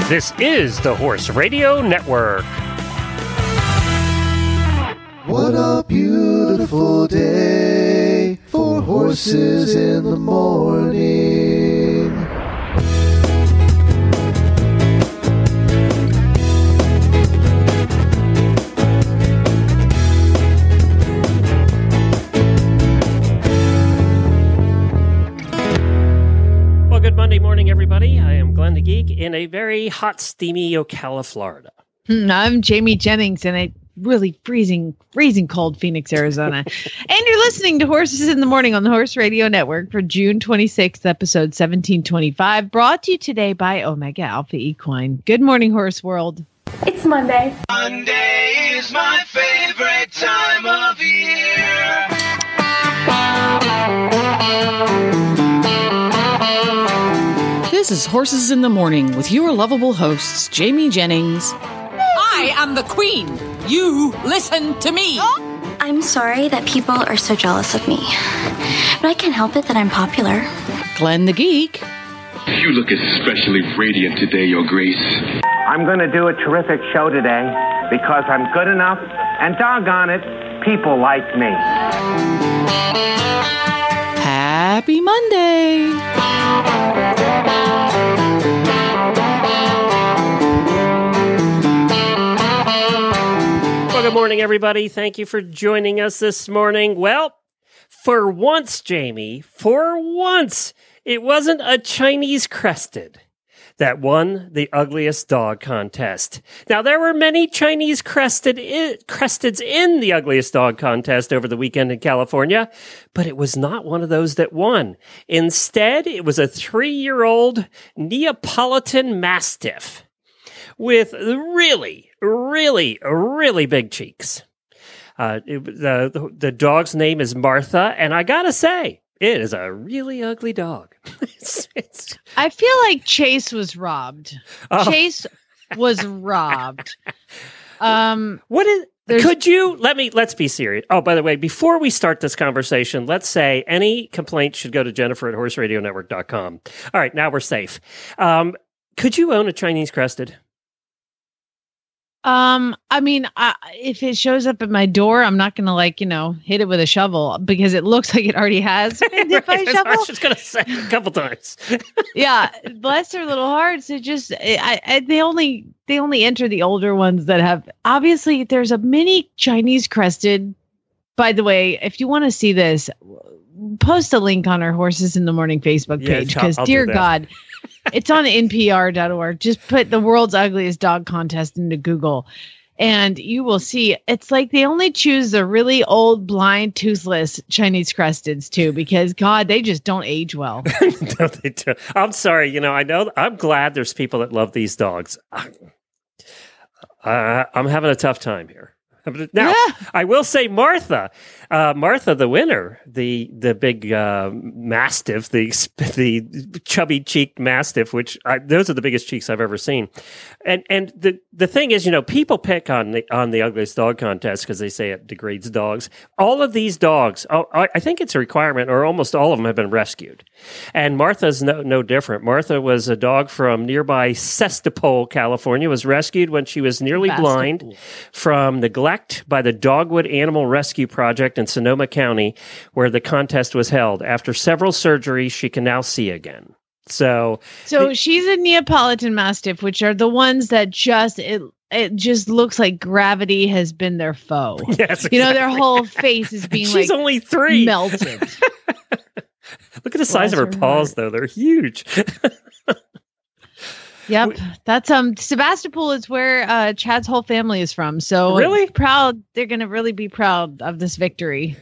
This is the Horse Radio Network. What a beautiful day for horses in the morning. Well, good Monday morning, everybody. I am Glenn the Geek in a very hot, steamy Ocala, Florida. I'm Jamie Jennings in a really freezing cold Phoenix, Arizona. And you're listening to Horses in the Morning on the Horse Radio Network for June 26th, episode 1725, brought to you today by Omega Alpha Equine. Good morning, Horse World. It's Monday. Monday is my favorite time of year. This is Horses in the Morning with your lovable hosts, Jamie Jennings. I am the queen. You listen to me. I'm sorry that people are so jealous of me, but I can't help it that I'm popular. Glenn the Geek. You look especially radiant today, Your Grace. I'm going to do a terrific show today because I'm good enough, and doggone it, people like me. Happy Monday. Well, good morning, everybody. Thank you for joining us this morning. Well, for once, Jamie, it wasn't a Chinese crested that won the ugliest dog contest. Now, there were many Chinese cresteds in the ugliest dog contest over the weekend in California, but it was not one of those that won. Instead, it was a 3-year-old Neapolitan Mastiff with really big cheeks. The dog's name is Martha, and I gotta say, it is a really ugly dog. I feel like Chase was robbed. Oh. Chase was robbed. Let's be serious. Oh, by the way, before we start this conversation, let's say any complaints should go to Jennifer at horseradionetwork.com. All right, now we're safe. Could you own a Chinese crested? I mean, if it shows up at my door, I'm not going to hit it with a shovel because it looks like it already has been hit by a shovel. I was just going to say a couple times. Yeah, bless their little hearts. It just, they only enter the older ones that have, obviously there's a mini Chinese crested. By the way, if you want to see this, post a link on our Horses in the Morning Facebook page because dear God, it's on npr.org. Just put the world's ugliest dog contest into Google and you will see it's like they only choose the really old, blind, toothless Chinese cresteds too, because God, they just don't age well. No, they don't. I'm sorry. I'm glad there's people that love these dogs. I'm having a tough time here. Now, I will say Martha the winner, the big Mastiff, the chubby cheeked Mastiff, which those are the biggest cheeks I've ever seen. And the thing is, people pick on the ugliest dog contest because they say it degrades dogs. All of these dogs, I think it's a requirement, or almost all of them have been rescued. And Martha's no different. Martha was a dog from nearby Sestapole, California, was rescued when she was nearly blind from neglect by the Dogwood Animal Rescue Project in Sonoma County, where the contest was held. After several surgeries, she can now see again. So she's a Neapolitan Mastiff, which are the ones that it just looks like gravity has been their foe. Yes, exactly. Their whole face is being she's only 3. Melted. Look at the size of her paws, though. They're huge. Yep, that's Sebastopol is where Chad's whole family is from. So really proud. They're going to really be proud of this victory.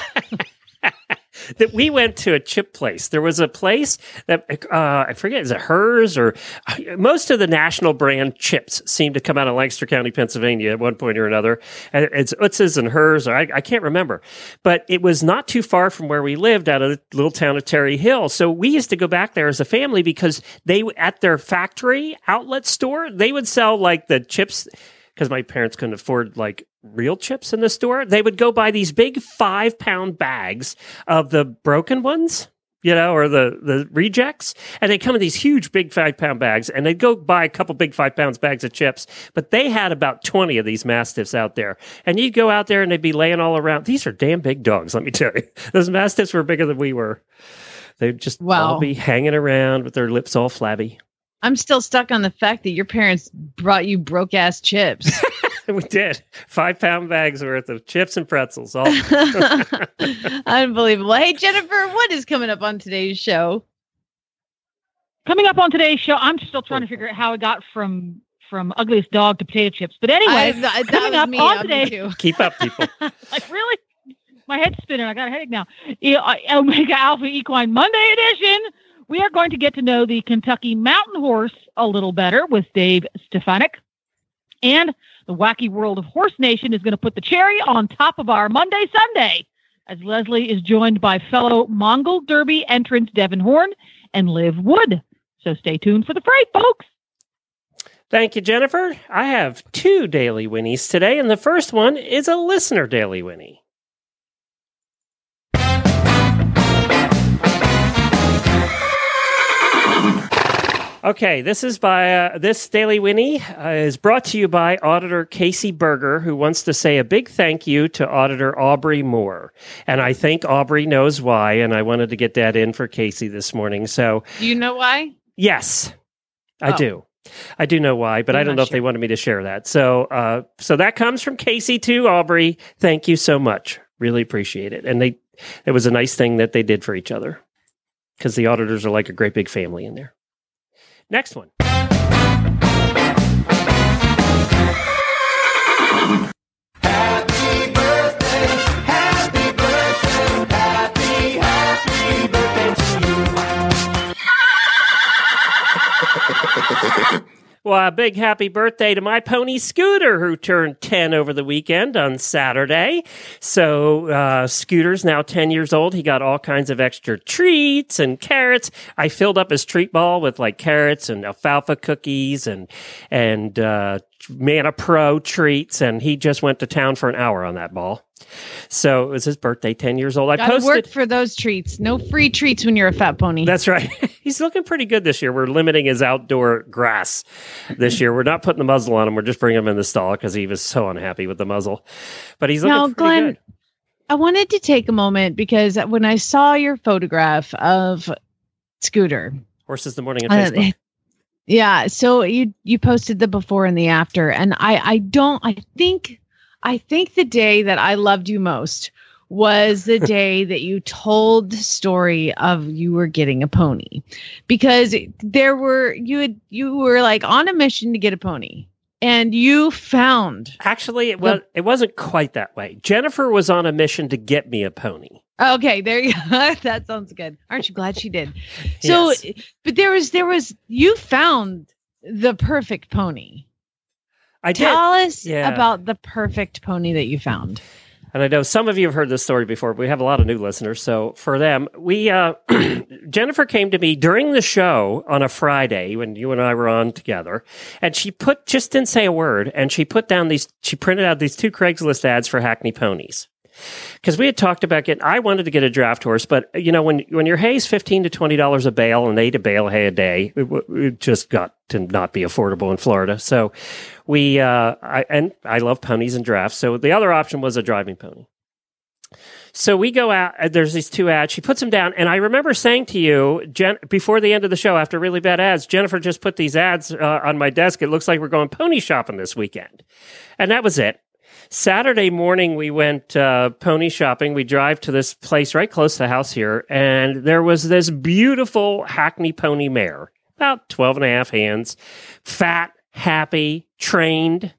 That we went to a chip place. There was a place that I forget, is it hers or most of the national brand chips seem to come out of Lancaster County, Pennsylvania at one point or another. It's Utz's and hers, or I can't remember. But it was not too far from where we lived, out of the little town of Terry Hill. So we used to go back there as a family because they, at their factory outlet store, they would sell like the chips, because my parents couldn't afford like real chips in the store. They would go buy these big 5-pound bags of the broken ones. or the rejects. And they come in these huge, big 5-pound bags, and they'd go buy a couple big 5-pound bags of chips. But they had about 20 of these Mastiffs out there. And you'd go out there, and they'd be laying all around. These are damn big dogs, let me tell you. Those Mastiffs were bigger than we were. They'd just all be hanging around with their lips all flabby. I'm still stuck on the fact that your parents brought you broke-ass chips. We did. 5-pound bags worth of chips and pretzels. All unbelievable. Hey, Jennifer, what is coming up on today's show? Coming up on today's show, I'm still trying to figure out how it got from ugliest dog to potato chips. But anyway, coming up on today's keep up, people. Like really, my head's spinning. I got a headache now. Omega Alpha Equine Monday edition. We are going to get to know the Kentucky Mountain Horse a little better with Dave Stefanik, and the Wacky World of Horse Nation is going to put the cherry on top of our Monday Sunday, as Leslie is joined by fellow Mongol Derby entrants Devin Horn and Liv Wood. So stay tuned for the freight, folks. Thank you, Jennifer. I have 2 Daily Winnies today, and the first one is a listener Daily Winnie. Okay, this is by this Daily Winnie is brought to you by Auditor Casey Berger, who wants to say a big thank you to Auditor Aubrey Moore. And I think Aubrey knows why, and I wanted to get that in for Casey this morning. So, do you know why? Yes, I do. I do know why, but I don't know if they wanted me to share that. So, so that comes from Casey to Aubrey. Thank you so much. Really appreciate it. And it was a nice thing that they did for each other, because the auditors are like a great big family in there. Next one. Happy birthday, happy birthday, happy birthday to you. Well, a big happy birthday to my pony Scooter, who turned 10 over the weekend on Saturday. So Scooter's now 10 years old. He got all kinds of extra treats and carrots. I filled up his treat ball with like carrots and alfalfa cookies and Manna Pro treats, and he just went to town for an hour on that ball. So it was his birthday, 10 years old. I Gotta posted work for those treats. No free treats when you're a fat pony. That's right. He's looking pretty good this year. We're limiting his outdoor grass this year. We're not putting the muzzle on him. We're just bringing him in the stall because he was so unhappy with the muzzle. But he's looking pretty Glenn, good. I wanted to take a moment because when I saw your photograph of Scooter, Horses in the Morning on Facebook. Yeah, so you posted the before and the after, and I think the day that I loved you most was the day that you told the story of you were getting a pony, because you were like on a mission to get a pony, and you found. Actually, it wasn't quite that way. Jennifer was on a mission to get me a pony. Okay, there you go. That sounds good. Aren't you glad she did? So, Yes. But there was you found the perfect pony. I did. Tell us Yeah. about the perfect pony that you found. And I know some of you have heard this story before, but we have a lot of new listeners. So for them, Jennifer came to me during the show on a Friday when you and I were on together, and she just didn't say a word, and she printed out these 2 Craigslist ads for Hackney ponies. Because we had talked about I wanted to get a draft horse, but when your hay's $15 to $20 a bale and 8 a bale of hay a day, it just got to not be affordable in Florida. So I love ponies and drafts. So the other option was a driving pony. So we go out, there's these 2 ads. She puts them down. And I remember saying to you, before the end of the show, after really bad ads, Jennifer just put these ads on my desk. It looks like we're going pony shopping this weekend. And that was it. Saturday morning, we went pony shopping. We drive to this place right close to the house here, and there was this beautiful Hackney pony mare, about 12 and a half hands, fat, happy, trained.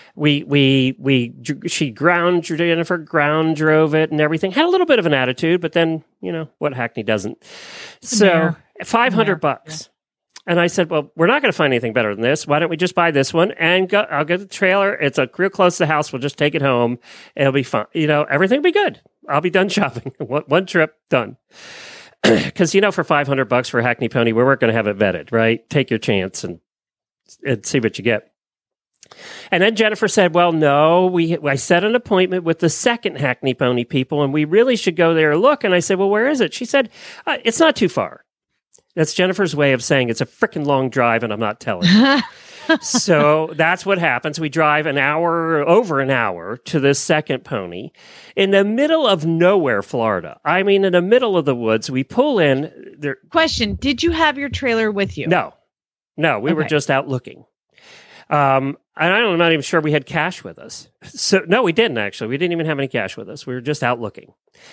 Jennifer ground drove it and everything. Had a little bit of an attitude, but then, what Hackney doesn't. So $500. And I said, well, we're not going to find anything better than this. Why don't we just buy this one and I'll get the trailer. It's real close to the house. We'll just take it home. It'll be fun. Everything will be good. I'll be done shopping. One trip, done. Because, for $500 for a Hackney pony, we weren't going to have it vetted, right? Take your chance and see what you get. And then Jennifer said, well, no, I set an appointment with the second Hackney Pony people, and we really should go there and look. And I said, well, where is it? She said, it's not too far. That's Jennifer's way of saying it's a freaking long drive, and I'm not telling you. So that's what happens. We drive over an hour to this second pony in the middle of nowhere, Florida. I mean, in the middle of the woods. We pull in. Question, did you have your trailer with you? No, we were just out looking. And I'm not even sure we had cash with us. So, no, we didn't actually. We didn't even have any cash with us. We were just out looking.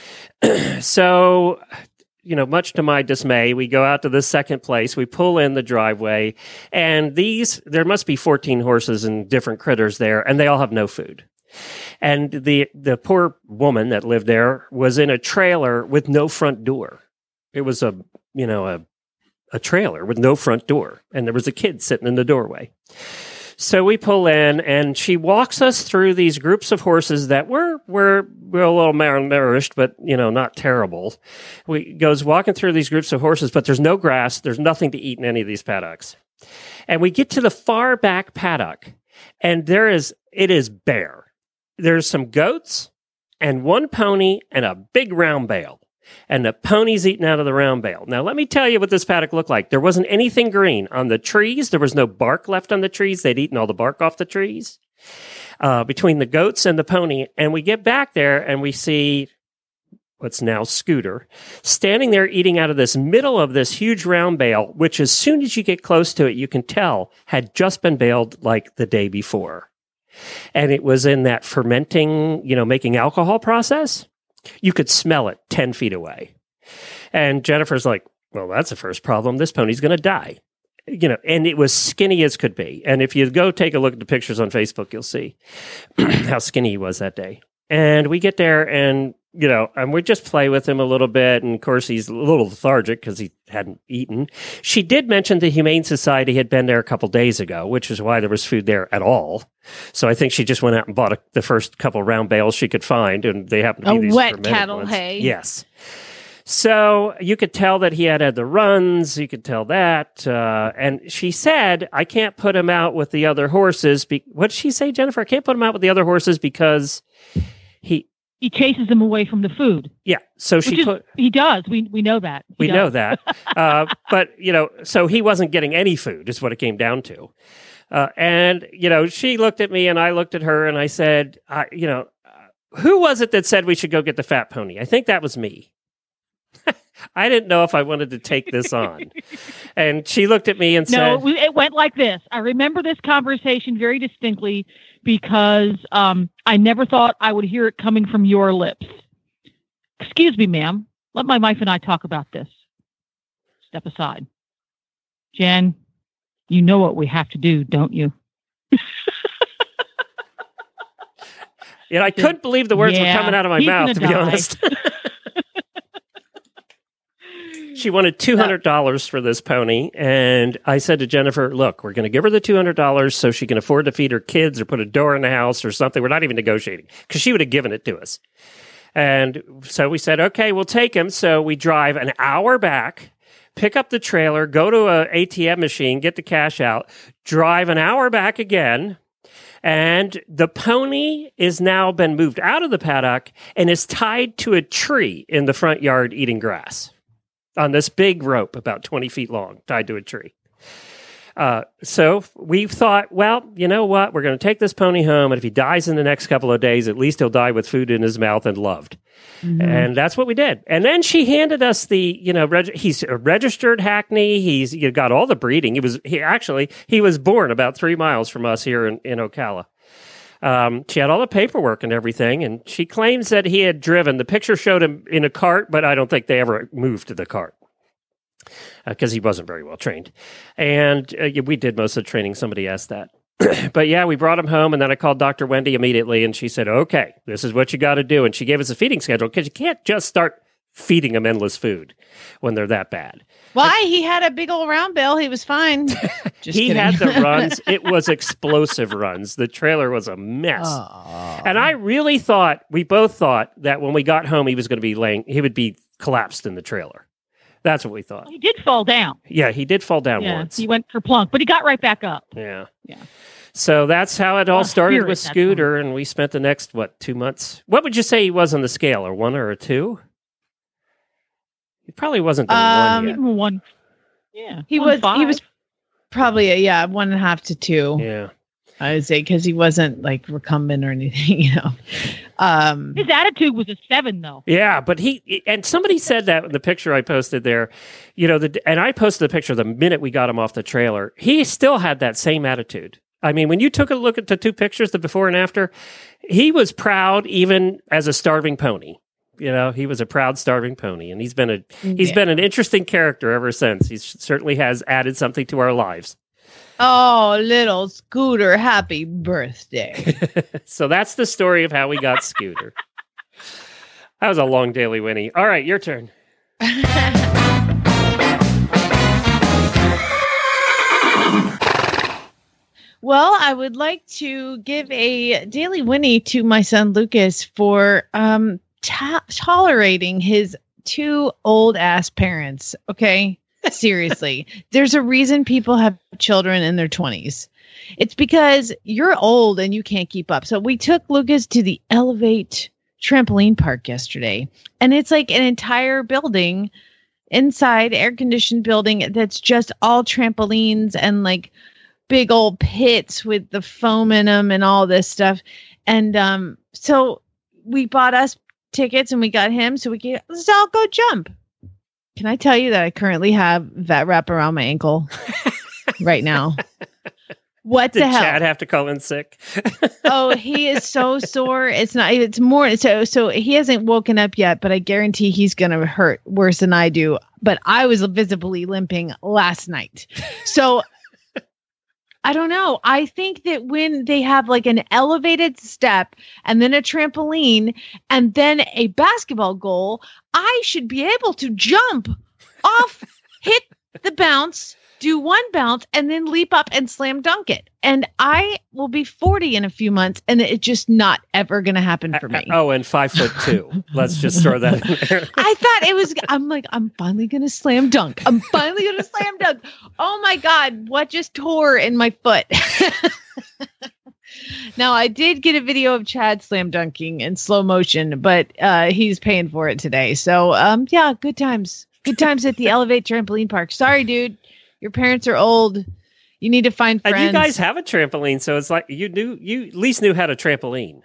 So, much to my dismay, we go out to this second place. We pull in the driveway, and there must be 14 horses and different critters there, and they all have no food. And the poor woman that lived there was in a trailer with no front door. It was a trailer with no front door, and there was a kid sitting in the doorway. So we pull in, and she walks us through these groups of horses that we're a little malnourished, but, not terrible. We goes walking through these groups of horses, but there's no grass. There's nothing to eat in any of these paddocks. And we get to the far back paddock, and it is bare. There's some goats and one pony and a big round bale. And the pony's eating out of the round bale. Now, let me tell you what this paddock looked like. There wasn't anything green on the trees. There was no bark left on the trees. They'd eaten all the bark off the trees between the goats and the pony. And we get back there and we see what's now Scooter standing there eating out of this middle of this huge round bale, which as soon as you get close to it, you can tell had just been baled like the day before. And it was in that fermenting, making alcohol process. You could smell it 10 feet away. And Jennifer's like, well, that's the first problem. This pony's going to die. And it was skinny as could be. And if you go take a look at the pictures on Facebook, you'll see how skinny he was that day. And we get there and, and we just play with him a little bit. And of course, he's a little lethargic because he hadn't eaten. She did mention the Humane Society had been there a couple days ago, which is why there was food there at all. So I think she just went out and bought the first couple round bales she could find. And they happened to be these wet cattle ones. Hay. Yes. So you could tell that he had the runs. You could tell that. And she said, I can't put him out with the other horses. What did she say, Jennifer? I can't put him out with the other horses because he chases them away from the food. Yeah. So he does. We know that. We know that. But, so he wasn't getting any food is what it came down to. And, she looked at me and I looked at her and I said, who was it that said we should go get the fat pony? I think that was me. I didn't know if I wanted to take this on. And she looked at me and said... No, it went like this. I remember this conversation very distinctly because I never thought I would hear it coming from your lips. Excuse me, ma'am. Let my wife and I talk about this. Step aside. Jen, you know what we have to do, don't you? I couldn't believe the words were coming out of my mouth, to be honest. She wanted $200 for this pony, and I said to Jennifer, look, we're going to give her the $200 so she can afford to feed her kids or put a door in the house or something. We're not even negotiating because she would have given it to us. And so we said, okay, we'll take him. So we drive an hour back, pick up the trailer, go to an ATM machine, get the cash out, drive an hour back again, and the pony is now been moved out of the paddock and is tied to a tree in the front yard eating grass. On this big rope, about 20 feet long, tied to a tree. So we thought, well, you know what? We're going to take this pony home, and if he dies in the next couple of days, at least he'll die with food in his mouth and loved. Mm-hmm. And that's what we did. And then she handed us the, he's a registered Hackney. He's got all the breeding. He was born about 3 miles from us here in Ocala. She had all the paperwork and everything, and she claims that he had driven. The picture showed him in a cart, but I don't think they ever moved to the cart because he wasn't very well trained. And we did most of the training. Somebody asked that. But yeah, we brought him home, and then I called Dr. Wendy immediately, and she said, okay, this is what you got to do. And she gave us a feeding schedule because you can't just start feeding them endless food when they're that bad. Why? He had a big old round bale. He was fine. He had the runs. It was explosive runs. The trailer was a mess. And I really thought, we both thought that when we got home, he would be collapsed in the trailer. That's what we thought. He did fall down. Yeah, he did fall down once. He went for plunk, but he got right back up. Yeah. So that's how it all started spirit, with that's Scooter, and we spent the next, 2 months? What would you say he was on the scale, a 1 or a 2? He probably wasn't the 1 yet. One. Yeah. He was probably a 1.5 to 2. Yeah. I would say, because he wasn't like recumbent or anything, you know. His attitude was a 7, though. Yeah, but and somebody said that in the picture I posted there, you know, and I posted the picture the minute we got him off the trailer. He still had that same attitude. I mean, when you took a look at the 2 pictures, the before and after, he was proud even as a starving pony. You know, he was a proud starving pony, and he's been an interesting character ever since. He certainly has added something to our lives. Oh, little Scooter, happy birthday. So that's the story of how we got Scooter. That was a long Daily Winnie. All right, your turn. Well, I would like to give a Daily Winnie to my son Lucas for tolerating his 2 old-ass parents, okay? Seriously. There's a reason people have children in their 20s. It's because you're old and you can't keep up. So we took Lucas to the Elevate trampoline park yesterday, and it's like an entire building inside, air-conditioned building that's just all trampolines and like big old pits with the foam in them and all this stuff. And so we bought us tickets and we got him so let's all go jump. Can I tell you that I currently have vet wrap around my ankle right now? What the hell? Did Chad have to call in sick? Oh, he is so sore. It's more. So he hasn't woken up yet, but I guarantee he's going to hurt worse than I do. But I was visibly limping last night. So I don't know. I think that when they have like an elevated step and then a trampoline and then a basketball goal, I should be able to jump off, hit the bounce, do 1 bounce, and then leap up and slam dunk it. And I will be 40 in a few months, and it's just not ever going to happen for me. Oh, and 5'2". Let's just throw that in there. I thought it was, I'm like, I'm finally going to slam dunk. Oh my God, what just tore in my foot? Now, I did get a video of Chad slam dunking in slow motion, but he's paying for it today. So, yeah, good times. Good times at the Elevate trampoline park. Sorry, dude. Your parents are old. You need to find friends. And you guys have a trampoline, so it's like you at least knew how to trampoline.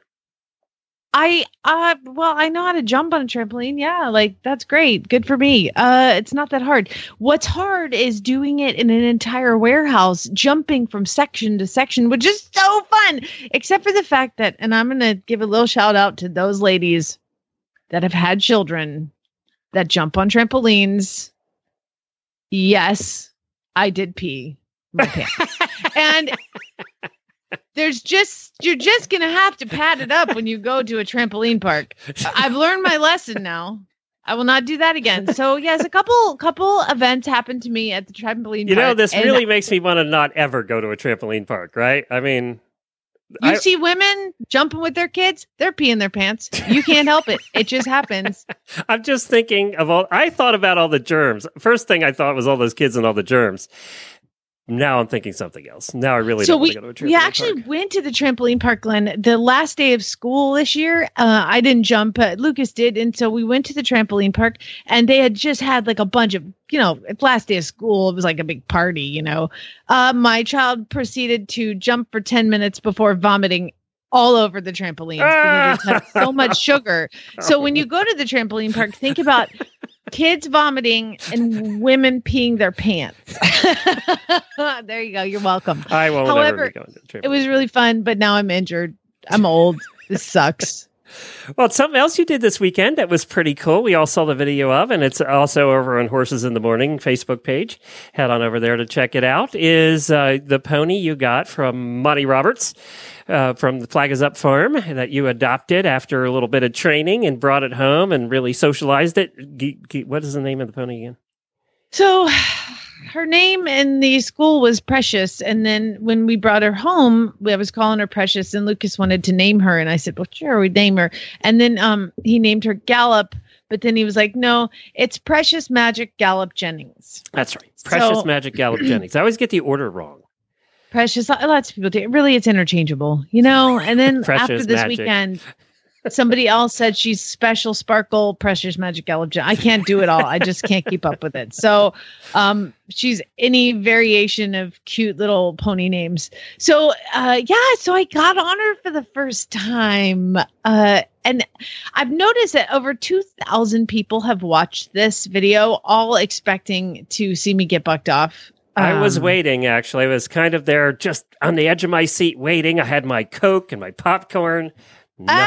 I know how to jump on a trampoline. Yeah, like that's great. Good for me. It's not that hard. What's hard is doing it in an entire warehouse, jumping from section to section, which is so fun. Except for the fact that, and I'm going to give a little shout out to those ladies that have had children that jump on trampolines. Yes, I did pee my pants. And you're just going to have to pad it up when you go to a trampoline park. I've learned my lesson now. I will not do that again. So yes, a couple events happened to me at the trampoline park. You know, this really makes me want to not ever go to a trampoline park, right? I mean, you see women jumping with their kids, they're peeing their pants. You can't help it. It just happens. I'm just thinking I thought about all the germs. First thing I thought was all those kids and all the germs. Now I'm thinking something else. Now I really don't want to go to a trampoline park. We actually went to the trampoline park, Glenn, the last day of school this year. I didn't jump. Lucas did. And so we went to the trampoline park, and they had just had like a bunch of, last day of school. It was like a big party, My child proceeded to jump for 10 minutes before vomiting all over the trampolines because it had so much sugar. So when you go to the trampoline park, think about kids vomiting and women peeing their pants. There you go. You're welcome. I won't ever be going to the trampoline. It was really fun, but now I'm injured. I'm old. This sucks. Well, something else you did this weekend that was pretty cool. We all saw the video of, and it's also over on Horses in the Morning Facebook page. Head on over there to check it out. Is the pony you got from Monty Roberts from the Flag Is Up farm that you adopted after a little bit of training and brought it home and really socialized it. What is the name of the pony again? So her name in the school was Precious. And then when we brought her home, I was calling her Precious, and Lucas wanted to name her. And I said, well, sure, we'd name her. And then he named her Gallop. But then he was like, no, it's Precious Magic Gallop Jennings. That's right. Precious Magic Gallop Jennings. I always get the order wrong. Precious. Lots of people do. Really, it's interchangeable, you know? And then Precious after this magic. weekend, somebody else said she's special sparkle, precious magic elegant. I can't do it all. I just can't keep up with it. So she's any variation of cute little pony names. So so I got on her for the first time. And I've noticed that over 2,000 people have watched this video, all expecting to see me get bucked off. I was waiting, actually. I was kind of there just on the edge of my seat waiting. I had my Coke and my popcorn. No.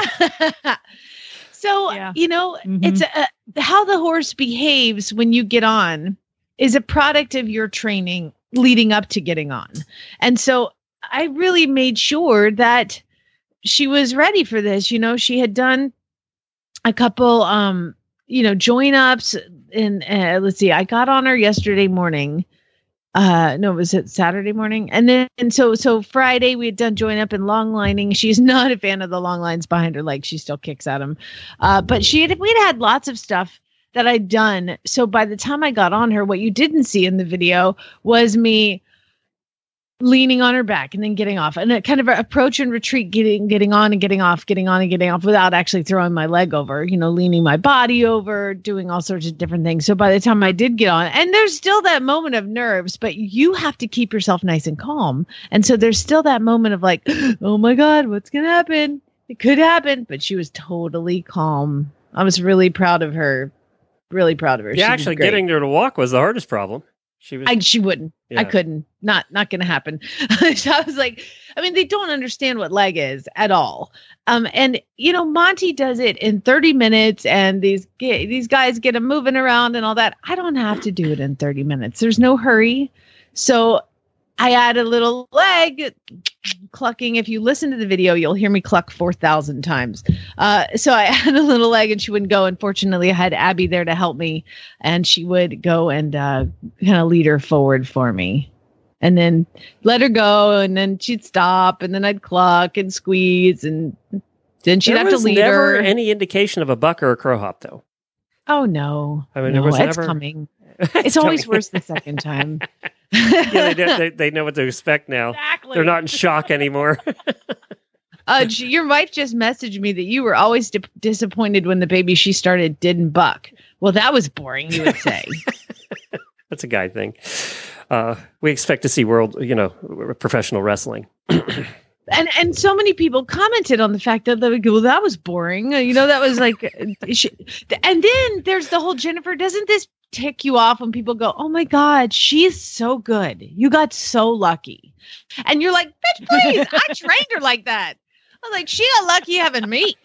So, it's how the horse behaves when you get on is a product of your training leading up to getting on. And so I really made sure that she was ready for this. You know, she had done a couple, join ups and let's see, I got on her yesterday morning. Was it Saturday morning? And so Friday we had done join up and long lining. She's not a fan of the long lines behind her legs. She still kicks at them. But we'd had lots of stuff that I'd done. So by the time I got on her, what you didn't see in the video was me leaning on her back and then getting off, and a kind of approach and retreat, getting on and getting off, getting on and getting off without actually throwing my leg over, leaning my body over, doing all sorts of different things. So by the time I did get on, and there's still that moment of nerves, but you have to keep yourself nice and calm. And so there's still that moment of like, oh my God, what's going to happen? It could happen. But she was totally calm. I was really proud of her. Really proud of her. Yeah, actually getting her to walk was the hardest problem. She wouldn't. Yeah. I couldn't. Not going to happen. So I was like, they don't understand what leg is at all. And Monty does it in 30 minutes, and these guys get him moving around and all that. I don't have to do it in 30 minutes. There's no hurry. So I add a little leg clucking. If you listen to the video, you'll hear me cluck 4,000 times. So I had a little leg and she wouldn't go. Unfortunately, I had Abby there to help me, and she would go and kind of lead her forward for me, and then let her go, and then she'd stop, and then I'd cluck and squeeze, and then she'd have to lead her. There was never any indication of a buck or a crow hop, though. Oh, no. There was it's never... coming. It's always worse the second time. Yeah, they know what to expect now. Exactly. They're not in shock anymore. Your wife just messaged me that you were always disappointed when the baby she started didn't buck. Well, that was boring, you would say. That's a guy thing. We expect to see professional wrestling. And so many people commented on the fact that they would go, well, that was boring. That was like, and then there's the whole Jennifer, doesn't this tick you off when people go, oh my God, she's so good. You got so lucky. And you're like, bitch, please, I trained her like that. I was like, she got lucky having me.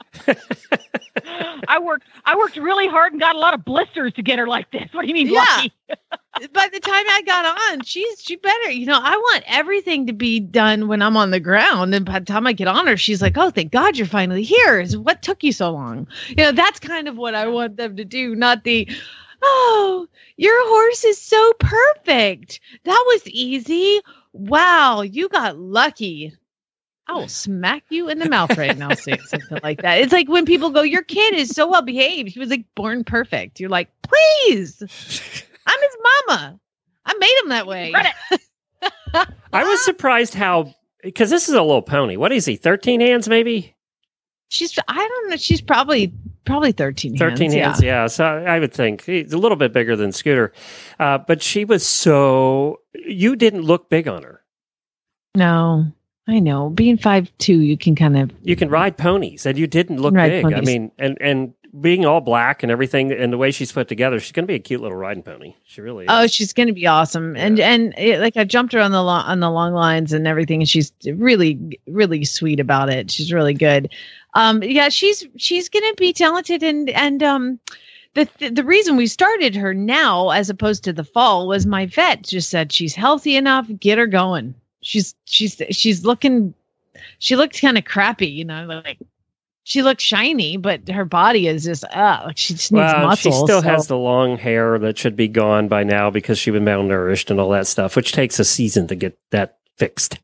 I worked really hard and got a lot of blisters to get her like this. What do you mean lucky? By the time I got on, she better. I want everything to be done when I'm on the ground. And by the time I get on her, she's like, oh, thank God you're finally here. What took you so long? That's kind of what I want them to do, not the, oh, your horse is so perfect. That was easy. Wow, you got lucky. I will smack you in the mouth right now saying something like that. It's like when people go, your kid is so well behaved. He was like born perfect. You're like, please. I'm his mama. I made him that way. I was surprised because this is a little pony. What is he? 13 hands, maybe? I don't know. She's probably 13 hands. 13 hands, yeah. So I would think he's a little bit bigger than Scooter. But she was you didn't look big on her. No, I know. Being 5'2", you can ride ponies, and you didn't look big. Ponies. And being all black and everything, and the way she's put together, she's going to be a cute little riding pony. She really is. Oh, she's going to be awesome. Yeah. And I jumped her on the long lines and everything, and she's really, really sweet about it. She's really good. She's going to be talented, and the reason we started her now as opposed to the fall was my vet just said she's healthy enough, get her going. She looked kind of crappy, like she looks shiny, but her body is just she just needs muscle. She still has the long hair that should be gone by now because she was malnourished and all that stuff, which takes a season to get that fixed.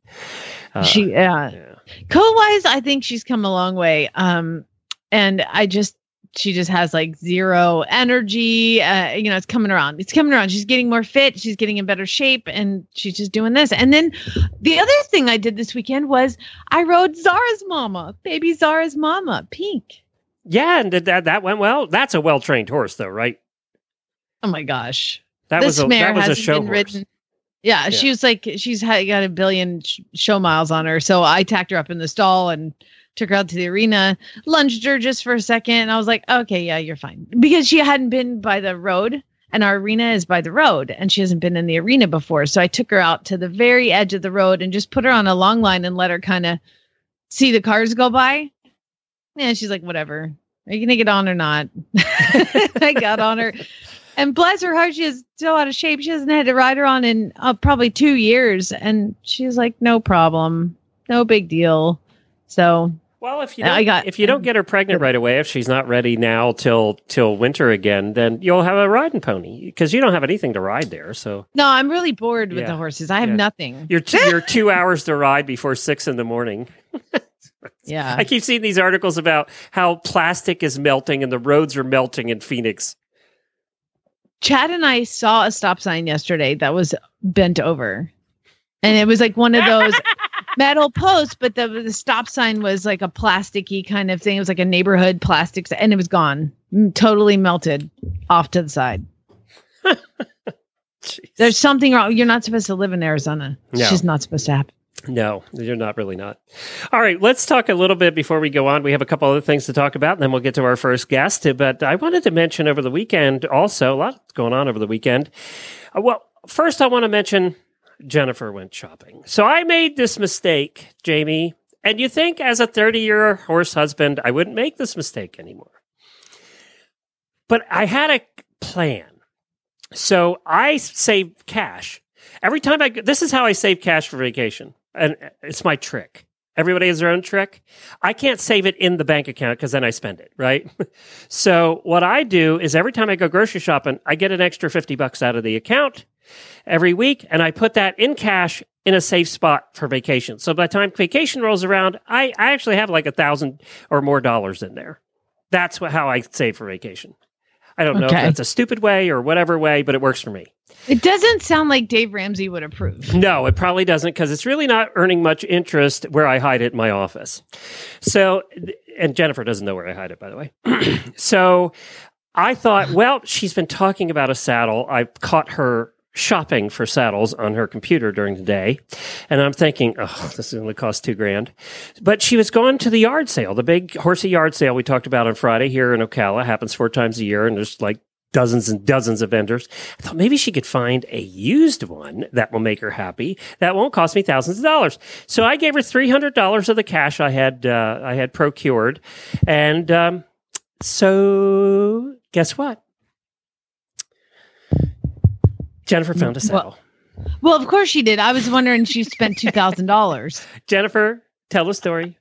Coat-wise, I think she's come a long way. And I just she just has like zero energy. It's coming around. It's coming around. She's getting more fit. She's getting in better shape, and she's just doing this. And then the other thing I did this weekend was I rode Zara's mama, baby Zara's mama, Pink. Yeah, and that went well. That's a well-trained horse, though, right? Oh my gosh, that was a show horse. Ridden. Yeah, she was like, got a billion show miles on her. So I tacked her up in the stall and took her out to the arena, lunged her just for a second. And I was like, okay, yeah, you're fine. Because she hadn't been by the road, and our arena is by the road, and she hasn't been in the arena before. So I took her out to the very edge of the road and just put her on a long line and let her kind of see the cars go by. Yeah, she's like, whatever. Are you going to get on or not? I got on her. And bless her heart, she is so out of shape. She hasn't had to ride her on in probably 2 years. And she's like, no problem. No big deal. So, well, if you don't get her pregnant right away, if she's not ready now till winter again, then you'll have a riding pony because you don't have anything to ride there. So no, I'm really bored with the horses. I have nothing. You're 2 hours to ride before 6 a.m. Yeah. I keep seeing these articles about how plastic is melting and the roads are melting in Phoenix. Chad and I saw a stop sign yesterday that was bent over, and it was like one of those metal posts, but the stop sign was like a plasticky kind of thing. It was like a neighborhood plastics, and it was gone, totally melted off to the side. There's something wrong. You're not supposed to live in Arizona. It's just not supposed to happen. No, you're really not. All right, let's talk a little bit before we go on. We have a couple other things to talk about, and then we'll get to our first guest. But I wanted to mention over the weekend also, a lot going on over the weekend. Well, first I want to mention Jennifer went shopping. So I made this mistake, Jamie, and you think as a 30-year horse husband, I wouldn't make this mistake anymore. But I had a plan. So I saved cash. Every time this is how I save cash for vacation. And it's my trick. Everybody has their own trick. I can't save it in the bank account because then I spend it, right? So what I do is every time I go grocery shopping, I get an extra $50 out of the account every week, and I put that in cash in a safe spot for vacation. So by the time vacation rolls around, I actually have like $1,000 or more in there. That's how I save for vacation. I don't know if that's a stupid way or whatever way, but it works for me. It doesn't sound like Dave Ramsey would approve. No, it probably doesn't because it's really not earning much interest where I hide it in my office. So, and Jennifer doesn't know where I hide it, by the way. So I thought, well, she's been talking about a saddle. I caught her shopping for saddles on her computer during the day. And I'm thinking, oh, this is going to cost $2,000. But she was going to the yard sale, the big horsey yard sale we talked about on Friday here in Ocala. Happens 4 times a year. And there's like dozens and dozens of vendors. I thought maybe she could find a used one that will make her happy. That won't cost me thousands of dollars. So I gave her $300 of the cash I had procured. And so guess what? Jennifer found a saddle. Well, of course she did. I was wondering she spent $2,000. Jennifer, tell the story.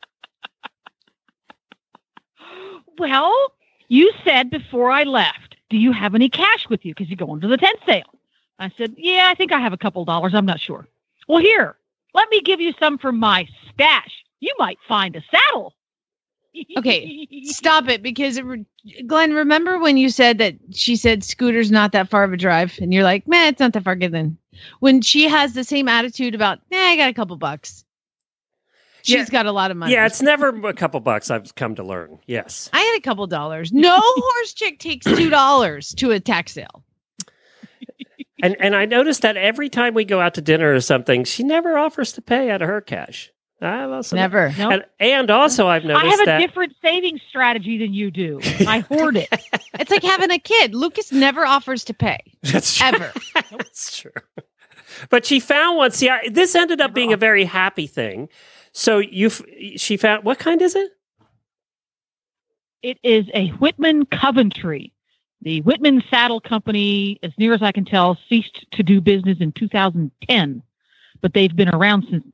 Well, you said before I left, do you have any cash with you? Because you're going to the tent sale. I said, yeah, I think I have a couple dollars. I'm not sure. Well, here, let me give you some from my stash. You might find a saddle. Okay, stop it. Because, Glenn, remember when you said that she said Scooter's not that far of a drive? And you're like, man, it's not that far. Good then. When she has the same attitude about, I got a couple bucks. She's got a lot of money. Yeah, it's never a couple bucks, I've come to learn. Yes. I had a couple dollars. No horse chick takes $2 to a tax sale. And I noticed that every time we go out to dinner or something, she never offers to pay out of her cash. Never. Nope. And also I've noticed I have a different saving strategy than you do. I hoard it. It's like having a kid. Lucas never offers to pay. That's true. Ever. That's true. But she found one. See, this ended up being a very happy thing. So she found, what kind is it? It is a Whitman Coventry. The Whitman Saddle Company, as near as I can tell, ceased to do business in 2010. But they had been around since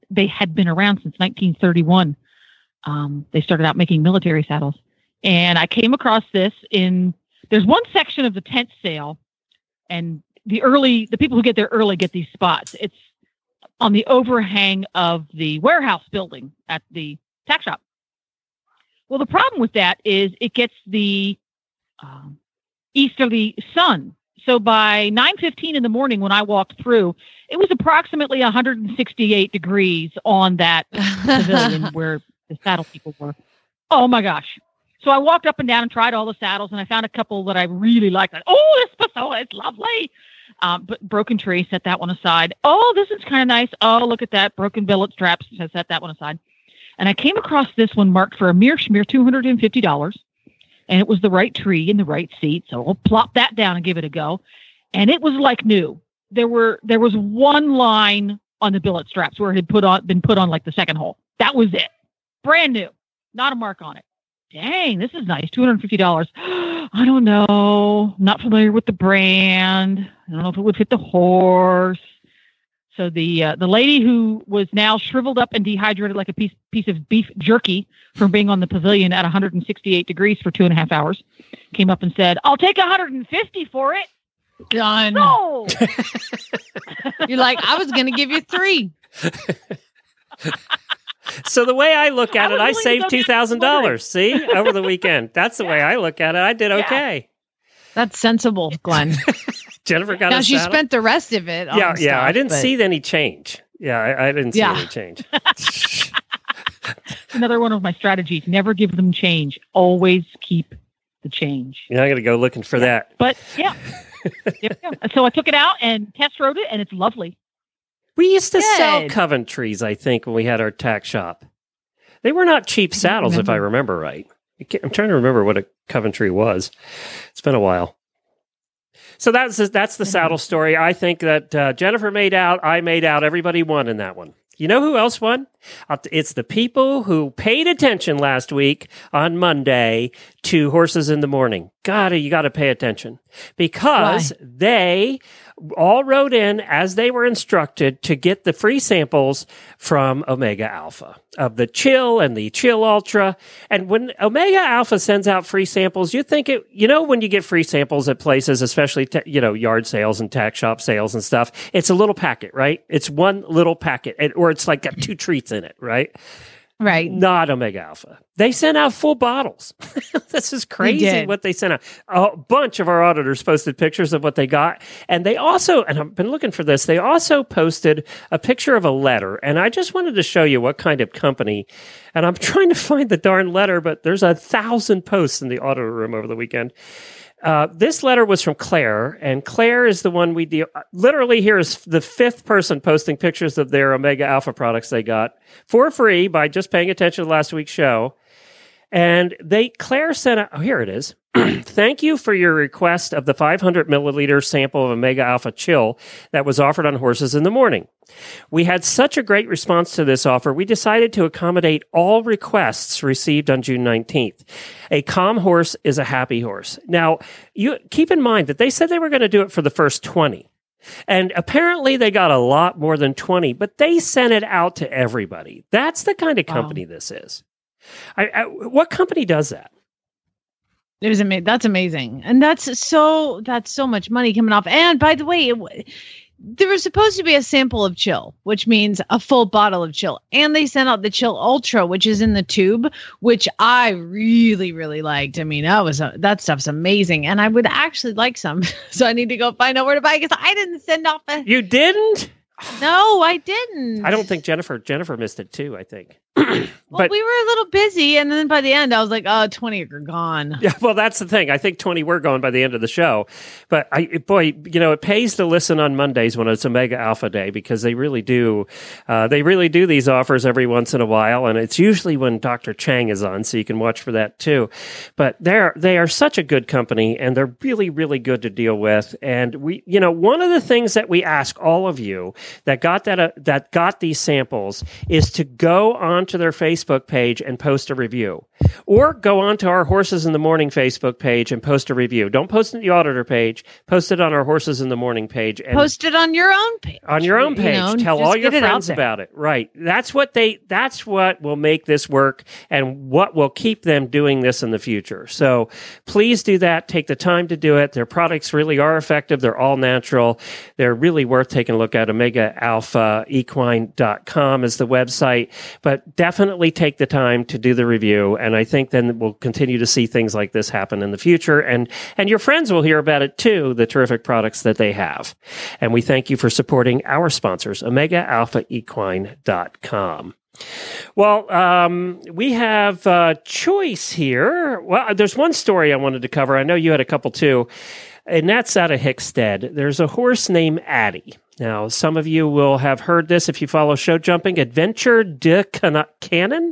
1931. They started out making military saddles. And I came across this there's one section of the tent sale, and the people who get there early get these spots. It's on the overhang of the warehouse building at the tack shop. Well, the problem with that is it gets the easterly sun. So by 9:15 in the morning when I walked through, it was approximately 168 degrees on that pavilion where the saddle people were. Oh my gosh. So I walked up and down and tried all the saddles, and I found a couple that I really liked. Like, oh, this Pessoa is lovely. But Broken Tree, set that one aside. Oh, this is kind of nice. Oh, look at that. Broken Billet Straps, set that one aside. And I came across this one marked for a mere $250. And it was the right tree in the right seat. So I'll plop that down and give it a go. And it was like new. There was one line on the billet straps where it had been put on like the second hole. That was it. Brand new. Not a mark on it. Dang, this is nice. $250. I don't know. Not familiar with the brand. I don't know if it would fit the horse. So the lady who was now shriveled up and dehydrated like a piece of beef jerky from being on the pavilion at 168 degrees for 2.5 hours came up and said, "I'll take $150 for it." Done. No. You're like, I was going to give you 3. So the way I look at it, I saved $2,000. See, over the weekend. That's the way I look at it. I did okay. That's sensible, Glenn. Jennifer got now a she saddle? spent the rest of it. Yeah, on stuff, I didn't but... see any change. Yeah, I didn't see any change. Another one of my strategies: never give them change. Always keep the change. Yeah, I got to go looking for that. But yeah, so I took it out and test rode it, and it's lovely. We used to sell Coventries, I think, when we had our tack shop. They were not cheap saddles, if I remember right. I'm trying to remember what a Coventry was. It's been a while. So that's the saddle story. I think that Jennifer made out, I made out, everybody won in that one. You know who else won? It's the people who paid attention last week on Monday to Horses in the Morning. You got to pay attention because they all wrote in as they were instructed to get the free samples from Omega Alpha of the Chill and the Chill Ultra. And when Omega Alpha sends out free samples, you think when you get free samples at places, especially, yard sales and tack shop sales and stuff, it's a little packet, right? It's one little packet or it's like got 2 treats in it, right? Right. Not Omega Alpha. They sent out full bottles. This is crazy what they sent out. A bunch of our auditors posted pictures of what they got. And they also, and I've been looking for this, they also posted a picture of a letter. And I just wanted to show you what kind of company. And I'm trying to find the darn letter, but there's 1,000 posts in the auditor room over the weekend. This letter was from Claire, and Claire is the one we deal. Literally, here is the 5th person posting pictures of their Omega Alpha products they got for free by just paying attention to last week's show. And Claire sent out, here it is. Thank you for your request of the 500 milliliter sample of Omega Alpha Chill that was offered on Horses in the Morning. We had such a great response to this offer, we decided to accommodate all requests received on June 19th. A calm horse is a happy horse. Now, you keep in mind that they said they were going to do it for the first 20. And apparently they got a lot more than 20, but they sent it out to everybody. That's the kind of company this is. What company does that? That's amazing. And that's so much money coming off. And by the way, there was supposed to be a sample of Chill, which means a full bottle of Chill. And they sent out the Chill Ultra, which is in the tube, which I really, really liked. I mean, that stuff's amazing. And I would actually like some. So I need to go find out where to buy it because I didn't send off You didn't? No, I didn't. I don't think Jennifer missed it too, I think. Well, we were a little busy, and then by the end, I was like, 20 are gone. Yeah, well, that's the thing. I think 20 were gone by the end of the show. But, it pays to listen on Mondays when it's Omega Alpha Day because they really do these offers every once in a while, and it's usually when Dr. Chang is on, so you can watch for that too. But they are such a good company, and they're really, really good to deal with. And one of the things that we ask all of you that got these samples is to go onto their Facebook page and post a review, or go onto our Horses in the Morning Facebook page and post a review. Don't post it on the auditor page. Post it on our Horses in the Morning page. And post it on your own page. On your own page. Tell all your friends about it. Right. That's what will make this work and what will keep them doing this in the future. So please do that. Take the time to do it. Their products really are effective. They're all natural. They're really worth taking a look at. OmegaAlphaEquine.com is the website. But But definitely take the time to do the review, and I think then we'll continue to see things like this happen in the future, and your friends will hear about it too, the terrific products that they have. And we thank you for supporting our sponsors, OmegaAlphaEquine.com. Well, we have a choice here. Well, there's one story I wanted to cover. I know you had a couple too, and that's out of Hickstead. There's a horse named Addie. Now, some of you will have heard this if you follow show jumping. Adventure de Cannon?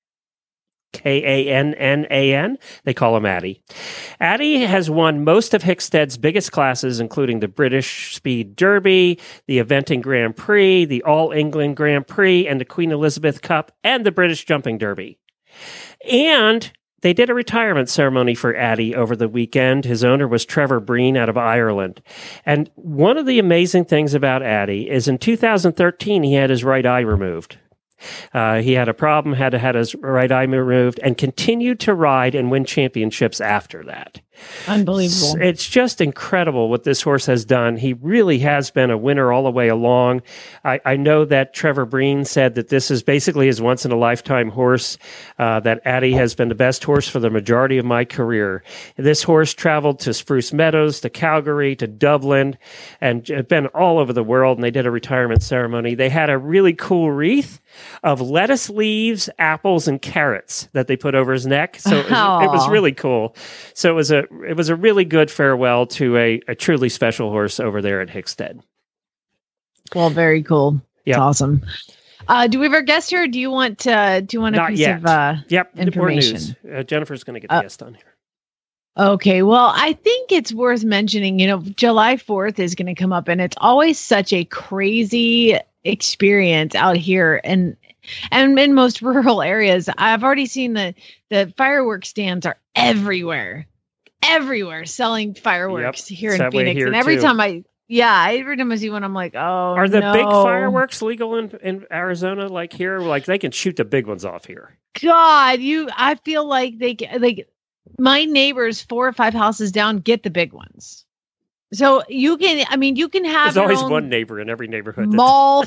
Kannan. They call him Addie. Addie has won most of Hickstead's biggest classes, including the British Speed Derby, the Eventing Grand Prix, the All England Grand Prix, and the Queen Elizabeth Cup, and the British Jumping Derby. And they did a retirement ceremony for Addie over the weekend. His owner was Trevor Breen out of Ireland. And one of the amazing things about Addie is in 2013, he had his right eye removed. He had a problem, had to have his right eye removed, and continued to ride and win championships after that. Unbelievable. It's just incredible what this horse has done. He really has been a winner all the way along. I know that Trevor Breen said that this is basically his once-in-a-lifetime horse, that Addie has been the best horse for the majority of my career. This horse traveled to Spruce Meadows, to Calgary, to Dublin, and been all over the world, and they did a retirement ceremony. They had a really cool wreath of lettuce leaves, apples, and carrots that they put over his neck. So it was really cool. So it was a really good farewell to a truly special horse over there at Hickstead. Well, very cool. Yep. It's awesome. Do we have our guest here? Or do you want a Not piece yet. of information? More news. Jennifer's going to get the guest on here. Okay, well, I think it's worth mentioning, July 4th is going to come up, and it's always such a crazy experience out here and in most rural areas. I've already seen the fireworks stands are everywhere selling fireworks here in Phoenix. Here and every too. time I see one, I'm like, oh, Are the no. big fireworks legal in Arizona like here? Like they can shoot the big ones off here. God, I feel like my neighbors 4 or 5 houses down get the big ones. So you can have There's always one neighbor in every neighborhood. mall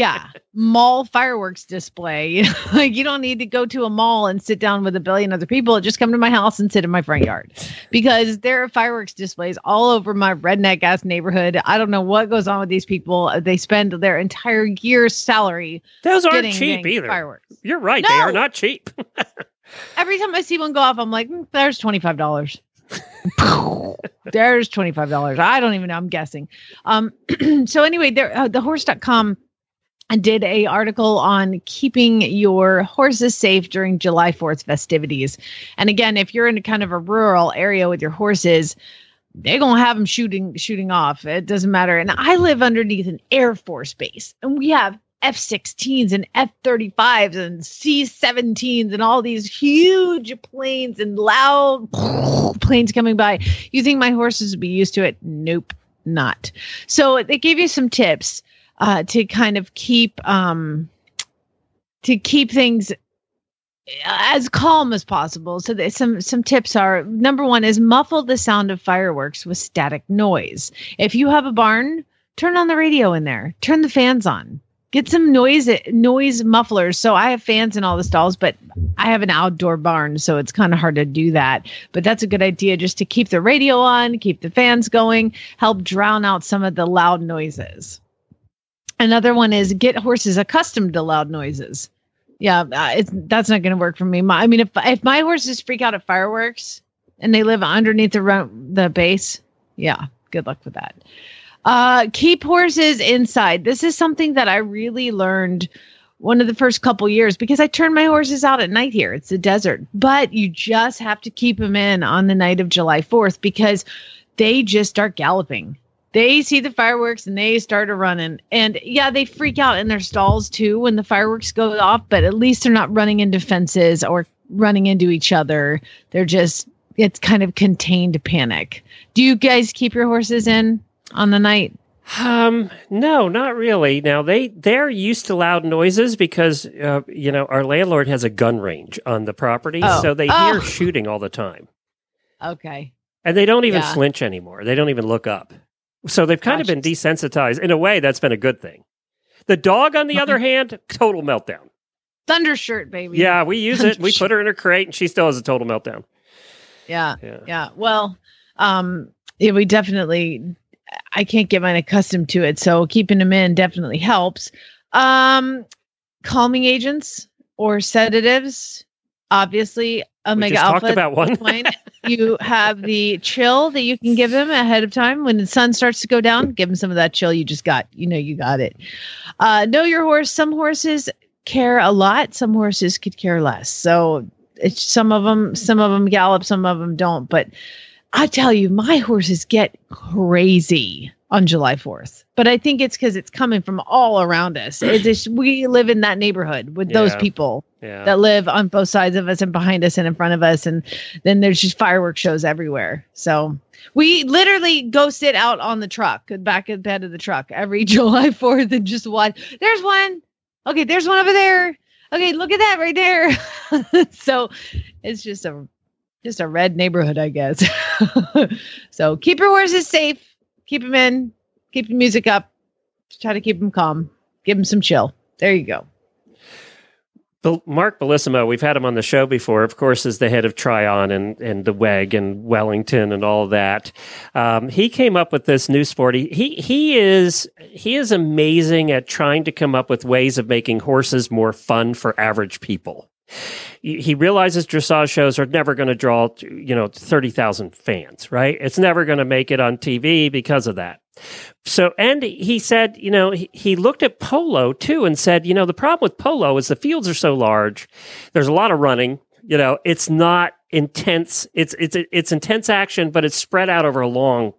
fireworks display. Like you don't need to go to a mall and sit down with a billion other people. Just come to my house and sit in my front yard, because there are fireworks displays all over my redneck ass neighborhood. I don't know what goes on with these people. They spend their entire year's salary. Those aren't cheap either. Fireworks. You're right. No. They are not cheap. Every time I see one go off, I'm like, there's $25. There's $25. I don't even know. I'm guessing. So anyway, thehorse.com did a article on keeping your horses safe during July 4th festivities. And again, if you're in kind of a rural area with your horses, they're going to have them shooting off. It doesn't matter. And I live underneath an Air Force base, and we have F-16s and F-35s and C-17s and all these huge planes and loud planes coming by. You think my horses would be used to it? Nope, not. So they gave you some tips to kind of keep things as calm as possible. So some tips are, number one is muffle the sound of fireworks with static noise. If you have a barn, turn on the radio in there. Turn the fans on. Get some noise mufflers. So I have fans in all the stalls, but I have an outdoor barn, so it's kind of hard to do that. But that's a good idea, just to keep the radio on, keep the fans going, help drown out some of the loud noises. Another one is get horses accustomed to loud noises. Yeah, that's not going to work for me. If my horses freak out at fireworks and they live underneath the base, yeah, good luck with that. Keep horses inside. This is something that I really learned one of the first couple years, because I turn my horses out at night here. It's the desert, but you just have to keep them in on the night of July 4th, because they just start galloping. They see the fireworks and they start running, and yeah, they freak out in their stalls too when the fireworks go off, but at least they're not running into fences or running into each other. It's kind of contained panic. Do you guys keep your horses in on the night? No, not really. Now they're used to loud noises because our landlord has a gun range on the property, so they hear shooting all the time. Okay. And they don't even flinch anymore. They don't even look up. So they've kind of been desensitized. In a way, that's been a good thing. The dog, on the other hand, total meltdown. Thunder shirt, baby. Yeah, we use it. We put her in her crate, and she still has a total meltdown. Yeah. Well, we definitely. I can't get mine accustomed to it, so keeping them in definitely helps. Calming agents or sedatives, obviously. Omega Alpha. Talked about one. You have the chill that you can give them ahead of time when the sun starts to go down. Give them some of that chill you just got. You got it. Know your horse. Some horses care a lot. Some horses could care less. So it's some of them gallop, some of them don't. But I tell you, my horses get crazy on July 4th. But I think it's because it's coming from all around us. We live in that neighborhood with those people that live on both sides of us and behind us and in front of us. And then there's just fireworks shows everywhere. So we literally go sit out on the truck, back at the bed of the truck every July 4th and just watch. There's one. Okay, there's one over there. Okay, look at that right there. So it's just a red neighborhood, I guess. So keep your horses safe. Keep them in. Keep the music up. Try to keep them calm. Give them some chill. There you go. Mark Bellissimo, we've had him on the show before, of course, is the head of Tryon and the WEG and Wellington and all that. He came up with this new sport. He is amazing at trying to come up with ways of making horses more fun for average people. He realizes dressage shows are never going to draw, 30,000 fans, right? It's never going to make it on TV because of that. So, and he said, he looked at polo too and said, the problem with polo is the fields are so large. There's a lot of running. It's not intense. It's intense action, but it's spread out over a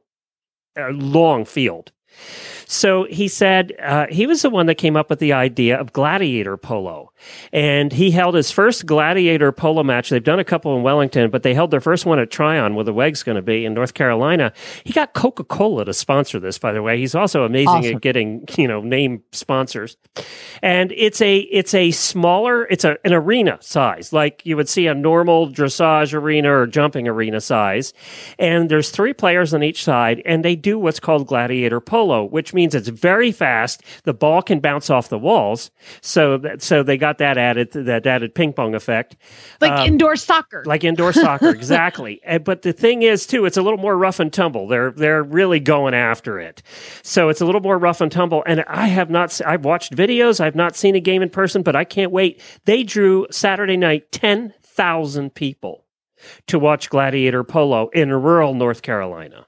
long field. So he said he was the one that came up with the idea of gladiator polo. And he held his first gladiator polo match. They've done a couple in Wellington, but they held their first one at Tryon, where the WEG's going to be in North Carolina. He got Coca-Cola to sponsor this, by the way. He's also amazing at getting, name sponsors. And it's a smaller, it's an arena size, like you would see a normal dressage arena or jumping arena size. And there's 3 players on each side, and they do what's called gladiator polo, which means it's very fast. The ball can bounce off the walls. So they got that added ping pong effect. Like indoor soccer. Like indoor soccer, exactly. But the thing is, too, it's a little more rough and tumble. They're really going after it. So it's a little more rough and tumble. And I've watched videos. I've not seen a game in person, but I can't wait. They drew Saturday night 10,000 people to watch gladiator polo in rural North Carolina.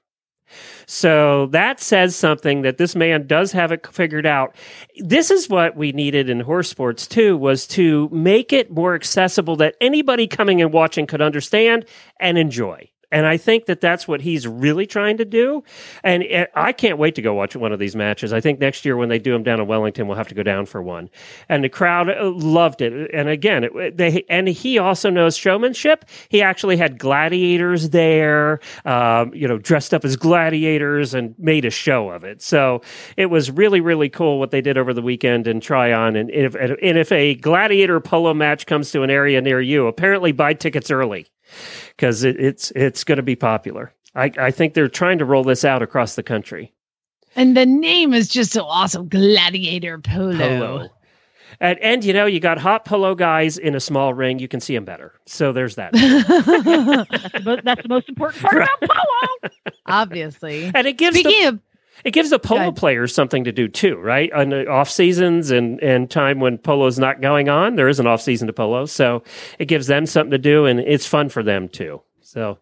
So that says something that this man does have it figured out. This is what we needed in horse sports too, was to make it more accessible that anybody coming and watching could understand and enjoy. And I think that that's what he's really trying to do. And I can't wait to go watch one of these matches. I think next year when they do them down in Wellington, we'll have to go down for one. And the crowd loved it. And again, he also knows showmanship. He actually had gladiators there, dressed up as gladiators and made a show of it. So it was really, really cool what they did over the weekend in Tryon. And if a gladiator polo match comes to an area near you, apparently buy tickets early, because it's going to be popular. I think they're trying to roll this out across the country. And the name is just so awesome, Gladiator Polo. And you got hot polo guys in a small ring. You can see them better. So there's that. That's the most important part about polo. Obviously. And it gives the polo players something to do too, right? On the off seasons and time when polo's not going on, there is an off season to polo, so it gives them something to do, and it's fun for them too. So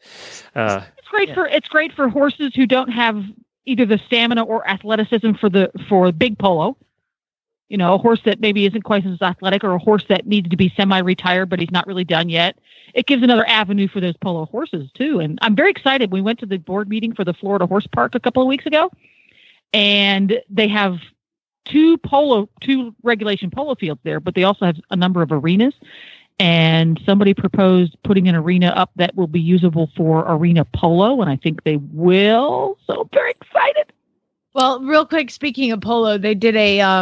it's great for horses who don't have either the stamina or athleticism for big polo. A horse that maybe isn't quite as athletic, or a horse that needs to be semi-retired but he's not really done yet. It gives another avenue for those polo horses too. And I'm very excited. We went to the board meeting for the Florida Horse Park a couple of weeks ago. And they have 2 regulation polo fields there, but they also have a number of arenas. And somebody proposed putting an arena up that will be usable for arena polo, and I think they will. So I'm very excited. Well, real quick, speaking of polo, they did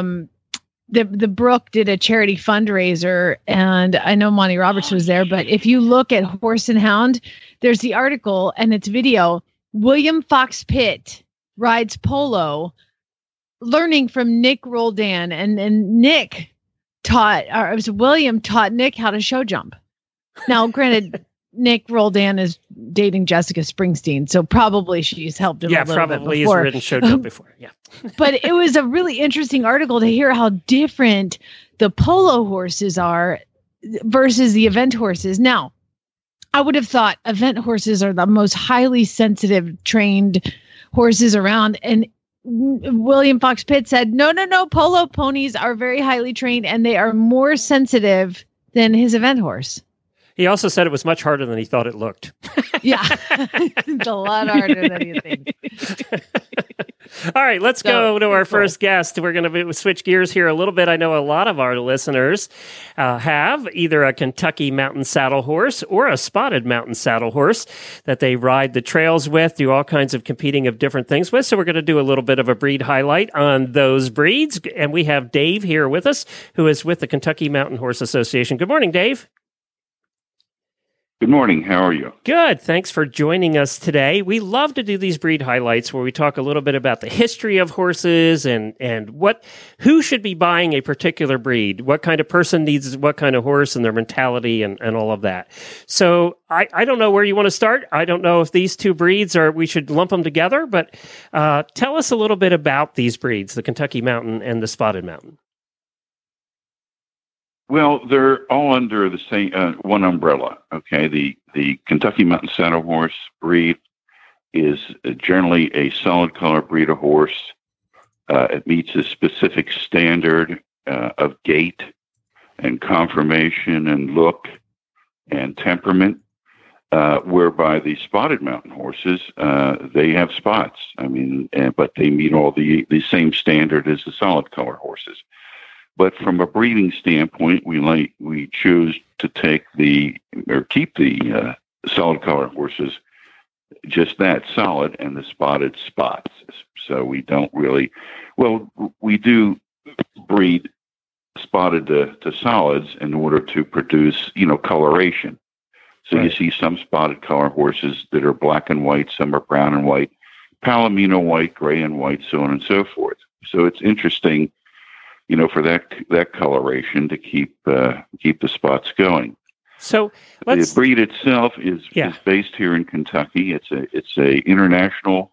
the Brook did a charity fundraiser, and I know Monty Roberts was there, but if you look at Horse and Hound, there's the article and it's video. William Fox Pitt rides polo, learning from Nick Roldan, and Nick William taught Nick how to show jump. Now, granted, Nick Roldan is dating Jessica Springsteen, so probably she's helped him a little bit before. Yeah, probably he's ridden show jump before, yeah. But it was a really interesting article to hear how different the polo horses are versus the event horses. Now, I would have thought event horses are the most highly sensitive, trained horses around, and William Fox Pitt said, no, polo ponies are very highly trained, and they are more sensitive than his event horse. He also said it was much harder than he thought it looked. Yeah, it's a lot harder than you think. All right, let's go to our first guest. We're going to switch gears here a little bit. I know a lot of our listeners have either a Kentucky Mountain Saddle Horse or a Spotted Mountain Saddle Horse that they ride the trails with, do all kinds of competing of different things with. So we're going to do a little bit of a breed highlight on those breeds. And we have Dave here with us, who is with the Kentucky Mountain Horse Association. Good morning, Dave. Good morning. How are you? Good. Thanks for joining us today. We love to do these breed highlights where we talk a little bit about the history of horses and who should be buying a particular breed, what kind of person needs what kind of horse and their mentality and all of that. So I don't know where you want to start. I don't know if these two breeds we should lump them together, but tell us a little bit about these breeds, the Kentucky Mountain and the Spotted Mountain. Well, they're all under the same one umbrella. Okay, the Kentucky Mountain Saddle Horse breed is generally a solid color breed of horse. It meets a specific standard of gait and conformation and look and temperament. Whereby the Spotted Mountain horses, they have spots. I mean, but they meet all the same standard as the solid color horses. But from a breeding standpoint, we choose to keep the solid color horses just that, solid, and the spotted spots. So we don't really, we do breed spotted to solids in order to produce, coloration. So right. You see some spotted color horses that are black and white, some are brown and white, palomino white, gray and white, so on and so forth. So it's interesting, for that coloration to keep the spots going. So the breed itself is based here in Kentucky. It's a international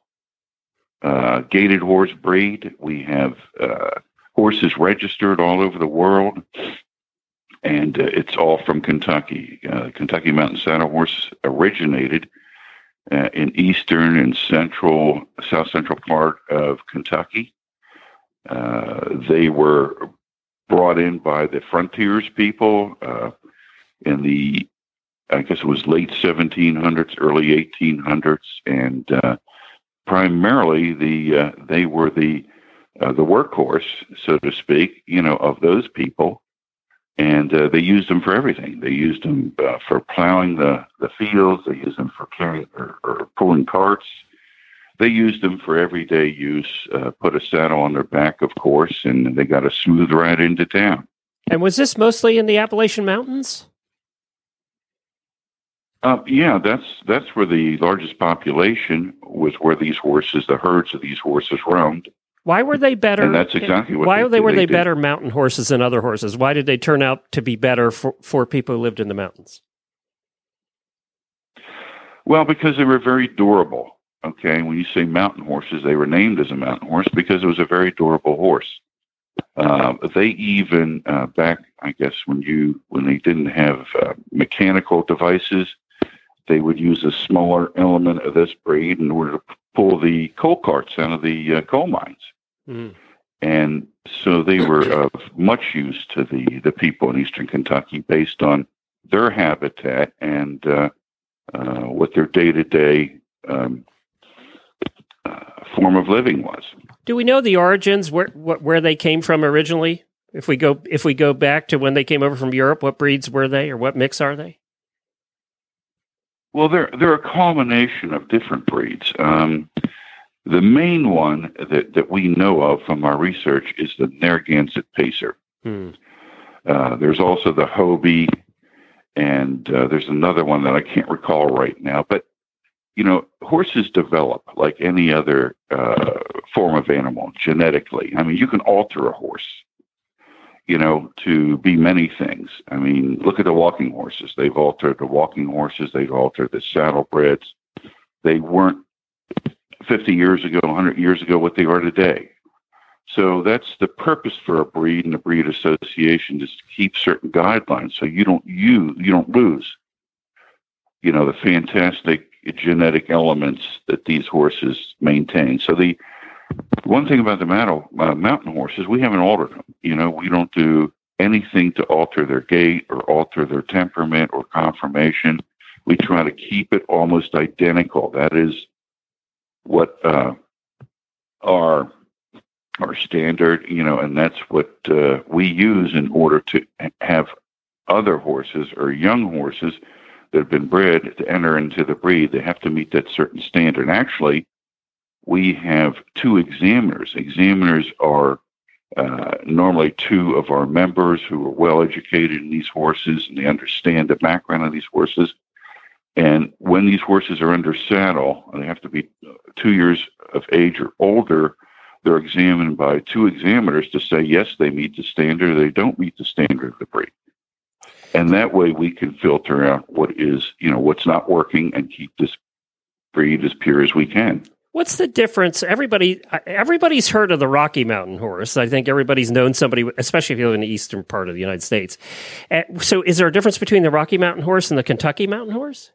gaited horse breed. We have horses registered all over the world, and it's all from Kentucky. Kentucky Mountain Saddle Horse originated in eastern and south central part of Kentucky. They were brought in by the frontiers people in the, I guess it was late 1700s, early 1800s, and primarily they were the workhorse, so to speak, of those people, and they used them for everything. They used them for plowing the fields. They used them for carrying or pulling carts. They used them for everyday use, put a saddle on their back, of course, and they got a smooth ride into town. And was this mostly in the Appalachian Mountains? Yeah, that's where the largest population was, where the herds of these horses roamed. Why were they better? And that's exactly what why were they better mountain horses than other horses? Why did they turn out to be better for people who lived in the mountains? Well, because they were very durable. Okay, when you say mountain horses, they were named as a mountain horse because it was a very durable horse. They even back, I guess, when they didn't have mechanical devices, they would use a smaller element of this breed in order to pull the coal carts out of the coal mines. Mm. And so they were of much use to the people in eastern Kentucky based on their habitat and what their day-to-day form of living was. Do we know the origins, where they came from originally? If we go back to when they came over from Europe, what breeds were they, or what mix are they? Well, they're a culmination of different breeds. The main one that we know of from our research is the Narragansett Pacer. There's also the Hobie, and there's another one that I can't recall right now, but horses develop like any other form of animal genetically. I mean, you can alter a horse. to be many things. I mean, look at the walking horses. They've altered the walking horses. They've altered the saddlebreds. They weren't 50 years ago, 100 years ago, what they are today. So that's the purpose for a breed and a breed association, is to keep certain guidelines so you don't lose, the fantastic genetic elements that these horses maintain. So the one thing about the mountain horses, we haven't altered them. We don't do anything to alter their gait or alter their temperament or conformation. We try to keep it almost identical. That is what our standard, and that's what we use in order to have other horses or young horses that have been bred to enter into the breed. They have to meet that certain standard. Actually, we have 2 examiners. Examiners are normally 2 of our members who are well educated in these horses, and they understand the background of these horses. And when these horses are under saddle, and they have to be 2 years of age or older, they're examined by 2 examiners to say, yes, they meet the standard, or they don't meet the standard of the breed. And that way we can filter out what's not working and keep this breed as pure as we can. What's the difference? Everybody's heard of the Rocky Mountain horse. I think everybody's known somebody, especially if you live in the eastern part of the United States. So is there a difference between the Rocky Mountain horse and the Kentucky Mountain horse?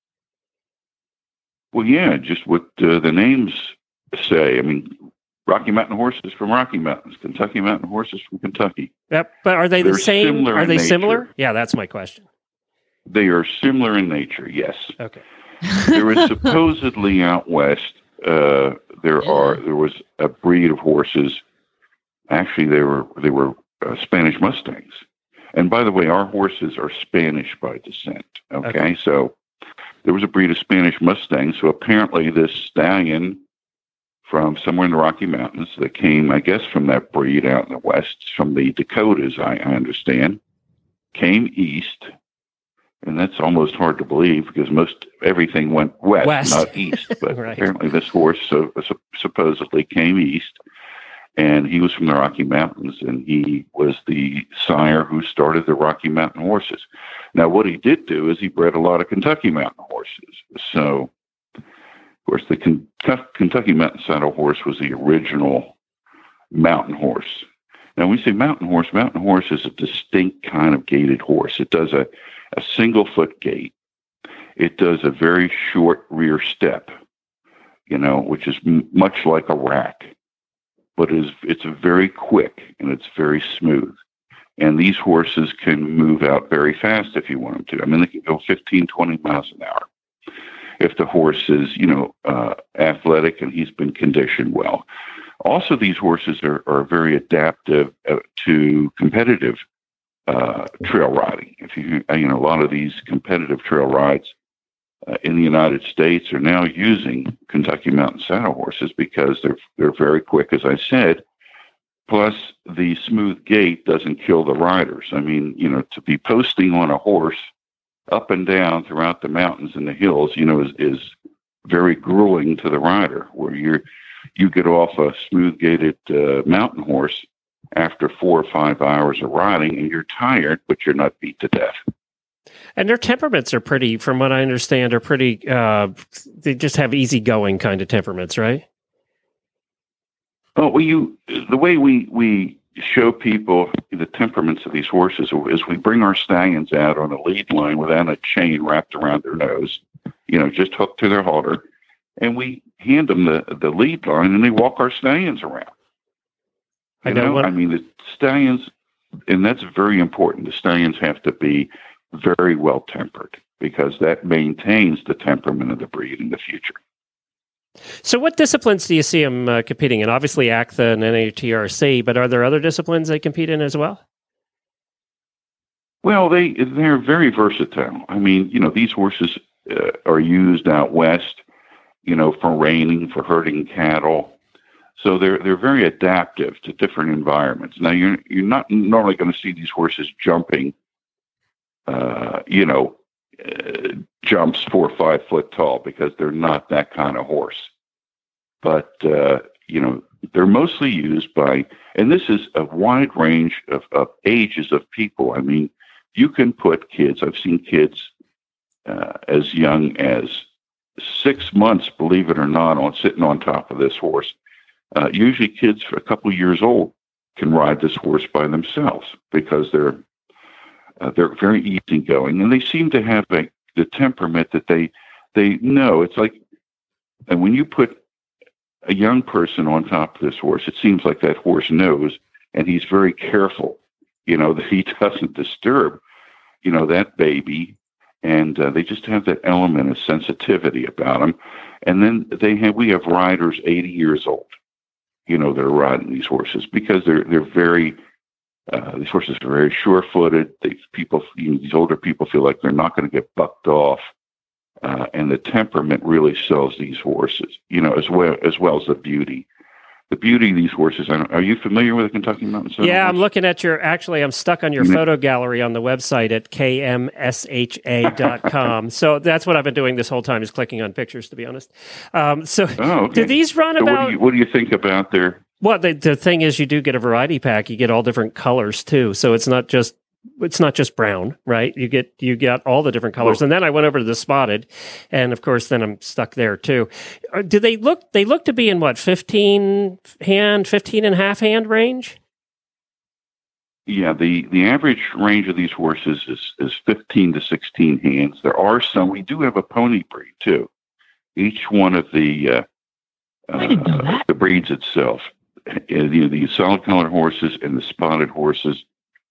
Well, yeah, just what the names say. I mean, Rocky Mountain horse is from Rocky Mountains. Kentucky Mountain horse is from Kentucky. Yep, but are they the same? Are they similar? Nature. Yeah, that's my question. They are similar in nature, yes. Okay. There is supposedly out west, there was a breed of horses. Actually, they were Spanish Mustangs. And by the way, our horses are Spanish by descent. Okay, so there was a breed of Spanish Mustangs. So apparently this stallion from somewhere in the Rocky Mountains that came, I guess, from that breed out in the west, from the Dakotas, I understand, came east. And that's almost hard to believe because everything went west. Not east. But right. Apparently this horse supposedly came east, and he was from the Rocky Mountains, and he was the sire who started the Rocky Mountain horses. Now, what he did do is he bred a lot of Kentucky Mountain horses. So, of course, the Kentucky Mountain Saddle horse was the original mountain horse. Now, when we say mountain horse is a distinct kind of gaited horse. It does a single foot gait. It does a very short rear step, which is much like a rack, but it's very quick and it's very smooth. And these horses can move out very fast if you want them to. I mean, they can go 15, 20 miles an hour if the horse is, athletic and he's been conditioned well. Also, these horses are very adaptive to competitive trail riding. If a lot of these competitive trail rides in the United States are now using Kentucky Mountain Saddle horses because they're very quick, as I said. Plus, the smooth gait doesn't kill the riders. I mean, to be posting on a horse up and down throughout the mountains and the hills, is very grueling to the rider. Where you get off a smooth gaited mountain horse after 4 or 5 hours of riding, and you're tired, but you're not beat to death. And their temperaments are pretty, from what I understand, they just have easygoing kind of temperaments, right? Oh, well, the way we show people the temperaments of these horses is we bring our stallions out on a lead line without a chain wrapped around their nose, just hooked to their halter, and we hand them the lead line, and they walk our stallions around. The stallions, and that's very important. The stallions have to be very well tempered because that maintains the temperament of the breed in the future. So what disciplines do you see them competing in? Obviously ACTA and NATRC, but are there other disciplines they compete in as well? Well, they're very versatile. I mean, these horses are used out west, for reining, for herding cattle. So they're very adaptive to different environments. Now you're not normally going to see these horses jumping, jumps 4 or 5 foot tall because they're not that kind of horse. But they're mostly used by, and this is a wide range of ages of people. I mean, you can put kids, I've seen kids as young as 6 months, believe it or not, sitting on top of this horse. Usually kids a couple years old can ride this horse by themselves because they're very easygoing, and they seem to have the temperament that they know. It's like, and when you put a young person on top of this horse, it seems like that horse knows, and he's very careful, that he doesn't disturb, that baby. And they just have that element of sensitivity about them. And then we have riders 80 years old, that are riding these horses because they're very, these horses are very sure-footed. These older people feel like they're not going to get bucked off. And the temperament really sells these horses, as well as the beauty. The beauty of these horses. Are you familiar with the Kentucky Mountain Saddle? Yeah, I'm looking at I'm stuck on your photo gallery on the website at kmsha.com. So that's what I've been doing this whole time, is clicking on pictures, to be honest. Okay. Do these run about... What do you think about their... Well, the thing is, you do get a variety pack. You get all different colors, too. So it's not just brown, right? You get all the different colors. And then I went over to the spotted, and of course then I'm stuck there too. Do they look to be in what, 15 and a half hand range? Yeah, the average range of these horses is 15 to 16 hands. There are some, we do have a pony breed too. Each one of the breeds itself, the solid colored horses and the spotted horses,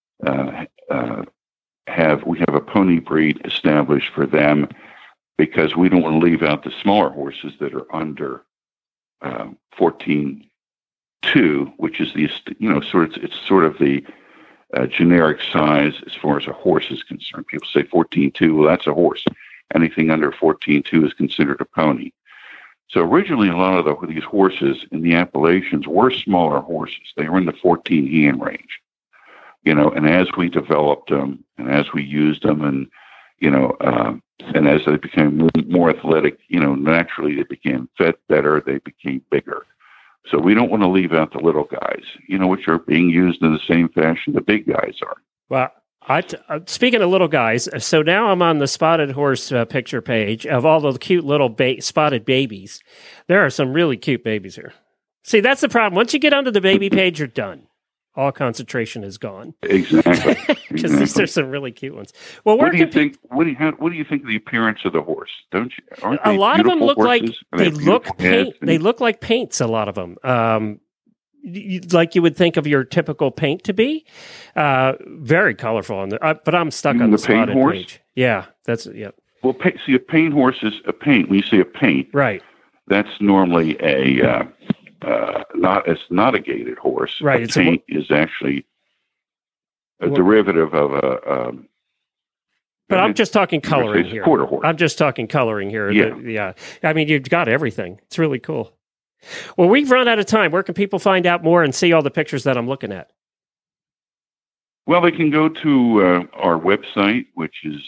we have a pony breed established for them because we don't want to leave out the smaller horses that are under 14.2, which is it's sort of the generic size as far as a horse is concerned. People say 14.2, well, that's a horse. Anything under 14.2 is considered a pony. So originally, a lot of these horses in the Appalachians were smaller horses. They were in the 14 hand range. And as we developed them and as we used them and as they became more athletic, naturally they became fed better, they became bigger. So we don't want to leave out the little guys, which are being used in the same fashion the big guys are. Well, speaking of little guys, so now I'm on the spotted horse picture page of all the cute little spotted babies. There are some really cute babies here. See, that's the problem. Once you get onto the baby page, you're done. All concentration is gone. Exactly. Because these are some really cute ones. Well, what do you think? What do you think of the appearance of the horse? Don't you? Aren't they a lot of them look horses? They look like paints. A lot of them, like you would think of your typical paint to be. Very colorful, but I'm stuck on the spotted horse? page. Yeah, that's yeah. Well, see, a paint horse is a paint. When you say a paint, right? That's normally it's not a gaited horse. Right. A paint is actually a derivative of a. But I'm just talking coloring here. Quarter horse. I'm just talking coloring here. Yeah. I mean, you've got everything. It's really cool. Well, we've run out of time. Where can people find out more and see all the pictures that I'm looking at? Well, they can go to our website, which is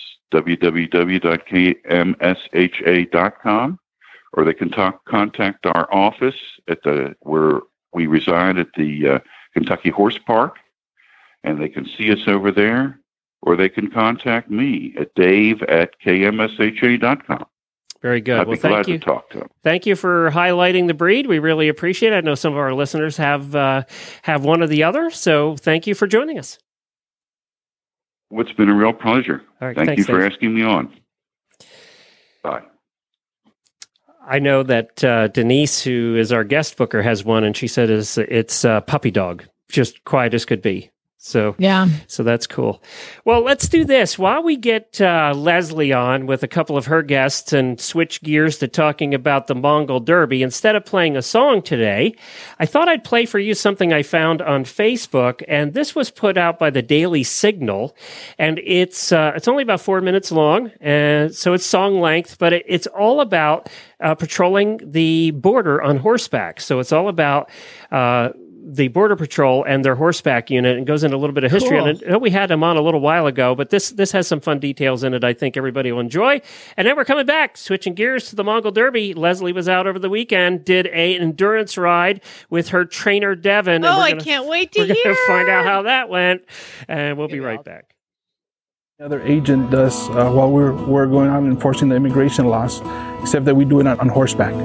www.kmsha.com. Or they can contact our office where we reside at the Kentucky Horse Park, and they can see us over there. Or they can contact me at dave@kmsha.com. Very good. I'd be glad to talk to them. Thank you for highlighting the breed. We really appreciate it. I know some of our listeners have one or the other, so thank you for joining us. Well, it's been a real pleasure. All right, thank you for asking me on. Bye. I know that Denise, who is our guest booker, has one, and she said it's Puppy Dog, just quiet as could be. So yeah, so that's cool. Well, let's do this while we get Leslie on with a couple of her guests and switch gears to talking about the Mongol Derby. Instead of playing a song today, I thought I'd play for you something I found on Facebook, and this was put out by the Daily Signal, and it's only about 4 minutes long, and so it's song length, but it's all about patrolling the border on horseback. So it's all about the Border Patrol and their horseback unit, and goes into a little bit of history. Cool. And I know we had him on a little while ago, but this has some fun details in it I think everybody will enjoy. And then we're coming back, switching gears to the Mongol Derby. Leslie was out over the weekend, did an endurance ride with her trainer, Devin. I can't wait to hear. We're going to find out how that went, and we'll be right back. Other agent does while we're going on enforcing the immigration laws, except that we do it on horseback.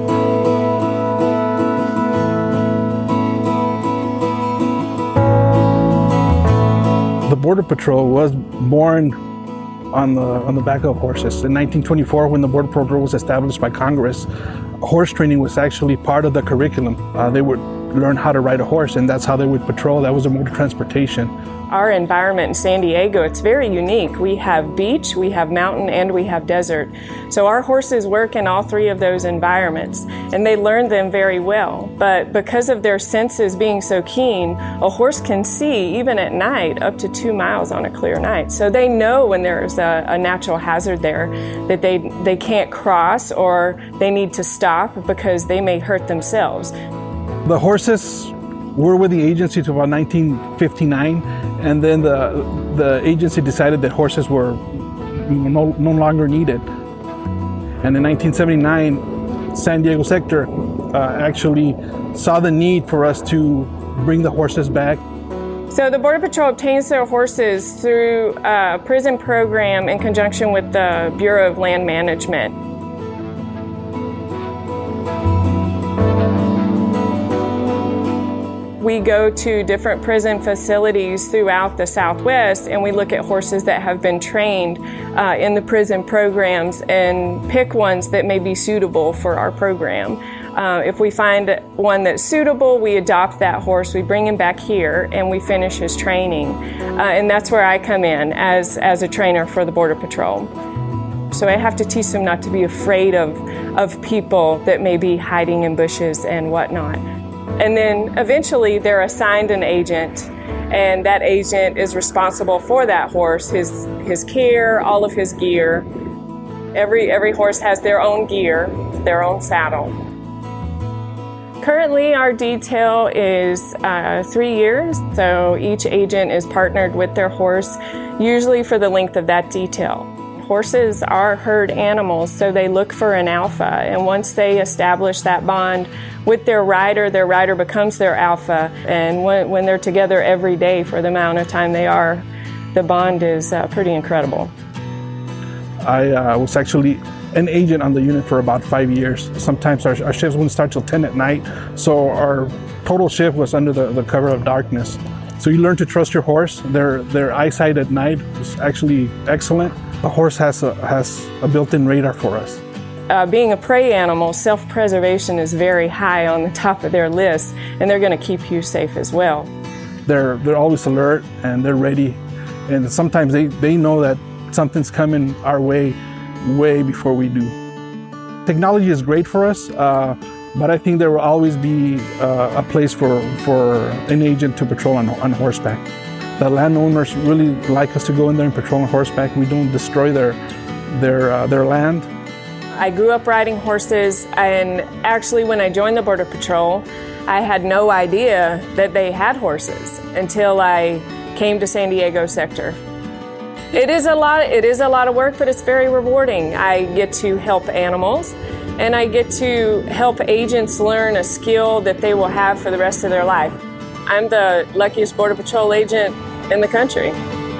The Border Patrol was born on the back of horses. In 1924, when the Border Patrol was established by Congress, horse training was actually part of the curriculum. They would learn how to ride a horse, and that's how they would patrol. That was their mode of transportation. Our environment in San Diego, it's very unique. We have beach, we have mountain, and we have desert. So our horses work in all three of those environments, and they learn them very well. But because of their senses being so keen, a horse can see, even at night, up to 2 miles on a clear night. So they know when there's a natural hazard there that they can't cross or they need to stop because they may hurt themselves. The horses were with the agency to about 1959, and then the agency decided that horses were no longer needed. And in 1979, San Diego sector actually saw the need for us to bring the horses back. So the Border Patrol obtains their horses through a prison program in conjunction with the Bureau of Land Management. We go to different prison facilities throughout the Southwest, and we look at horses that have been trained in the prison programs and pick ones that may be suitable for our program. If we find one that's suitable, we adopt that horse, we bring him back here, and we finish his training. And that's where I come in as a trainer for the Border Patrol. So I have to teach them not to be afraid of people that may be hiding in bushes and whatnot. And then eventually they're assigned an agent, and that agent is responsible for that horse, his care, all of his gear. Every horse has their own gear, their own saddle. Currently our detail is 3 years, so each agent is partnered with their horse, usually for the length of that detail. Horses are herd animals, so they look for an alpha, and once they establish that bond with their rider becomes their alpha, and when they're together every day for the amount of time they are, the bond is pretty incredible. I was actually an agent on the unit for about 5 years. Sometimes our shifts wouldn't start till 10 at night, so our total shift was under the cover of darkness. So you learn to trust your horse. Their eyesight at night is actually excellent. The horse has a built-in radar for us. Being a prey animal, self-preservation is very high on the top of their list, and they're going to keep you safe as well. They're always alert, and they're ready. And sometimes they know that something's coming our way before we do. Technology is great for us, but I think there will always be a place for an agent to patrol on horseback. The landowners really like us to go in there and patrol on horseback. We don't destroy their land. I grew up riding horses, and actually when I joined the Border Patrol, I had no idea that they had horses until I came to San Diego sector. It is a lot of work, but it's very rewarding. I get to help animals, and I get to help agents learn a skill that they will have for the rest of their life. I'm the luckiest Border Patrol agent in the country.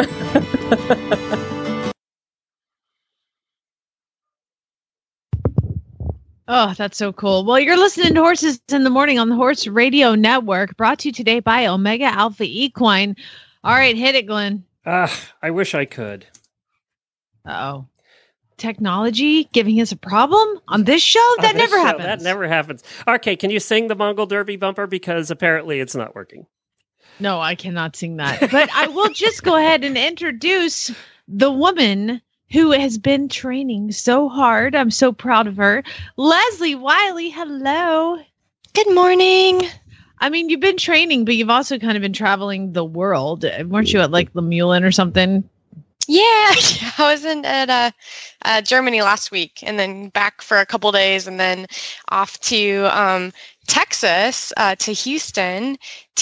Oh, that's so cool. Well, you're listening to Horses in the Morning on the Horse Radio Network, brought to you today by Omega Alpha Equine. All right, hit it, Glenn. I wish I could. Uh-oh. Technology giving us a problem on this show? That never happens. That never happens. Okay, can you sing the Mongol Derby bumper? Because apparently it's not working. No, I cannot sing that. But I will just go ahead and introduce the woman who has been training so hard. I'm so proud of her. Leslie Wiley, hello. Good morning. I mean, you've been training, but you've also kind of been traveling the world. Weren't you at like Lemuelin or something? Yeah, I was at Germany last week, and then back for a couple days, and then off to Texas, to Houston,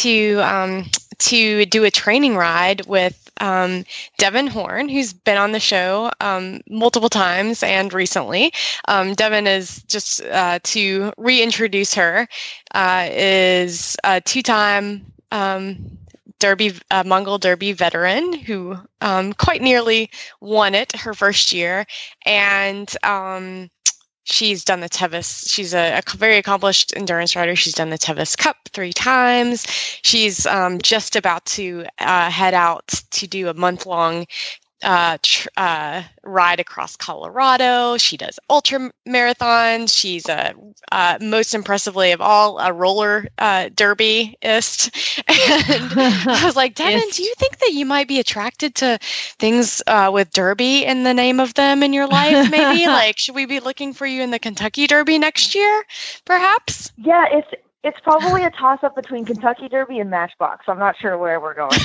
to do a training ride with Devin Horn, who's been on the show multiple times and recently. Devin is, just to reintroduce her, is a two-time Mongol Derby veteran who quite nearly won it her first year, and she's done the Tevis. She's a very accomplished endurance rider. She's done the Tevis Cup 3 times. She's just about to head out to do a month-long ride across Colorado. She does ultra marathons. She's most impressively of all a roller derbyist. And I was like, Devin, do you think that you might be attracted to things with derby in the name of them in your life? Maybe like, should we be looking for you in the Kentucky Derby next year, perhaps? Yeah, it's probably a toss up between Kentucky Derby and Matchbox. I'm not sure where we're going.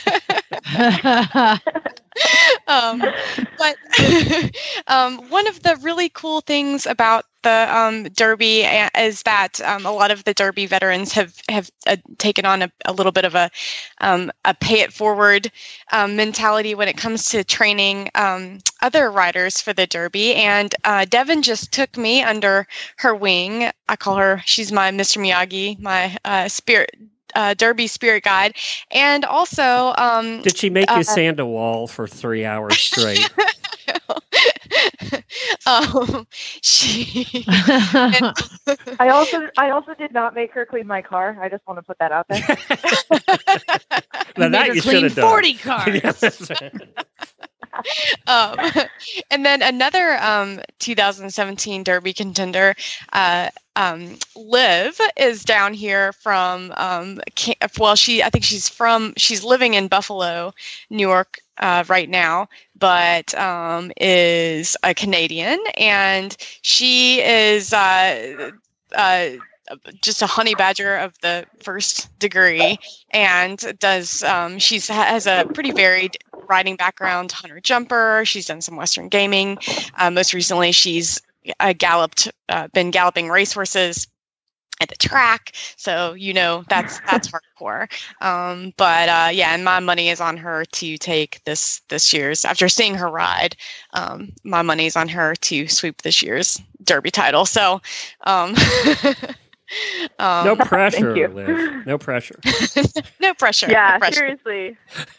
But one of the really cool things about the Derby is that a lot of the Derby veterans have taken on a little bit of a pay it forward mentality when it comes to training other riders for the Derby. And Devin just took me under her wing. I call her, she's my Mr. Miyagi, my spirit. Derby spirit guide, and also did she make you stand a wall for 3 hours straight? She I also did not make her clean my car. I just want to put that out there. Now that you should have done. 40 cars. And then another 2017 Derby contender, Liv, is down here from she's living in Buffalo, New York right now, but is a Canadian, and she is just a honey badger of the first degree, and does has a pretty varied riding background, hunter jumper. She's done some Western gaming. Most recently, she's been galloping racehorses at the track. So, that's hardcore. But and my money is on her to take this year's, after seeing her ride, my money is on her to sweep this year's Derby title. So, no pressure, Liv. No pressure. No pressure. Yeah, no pressure. Seriously.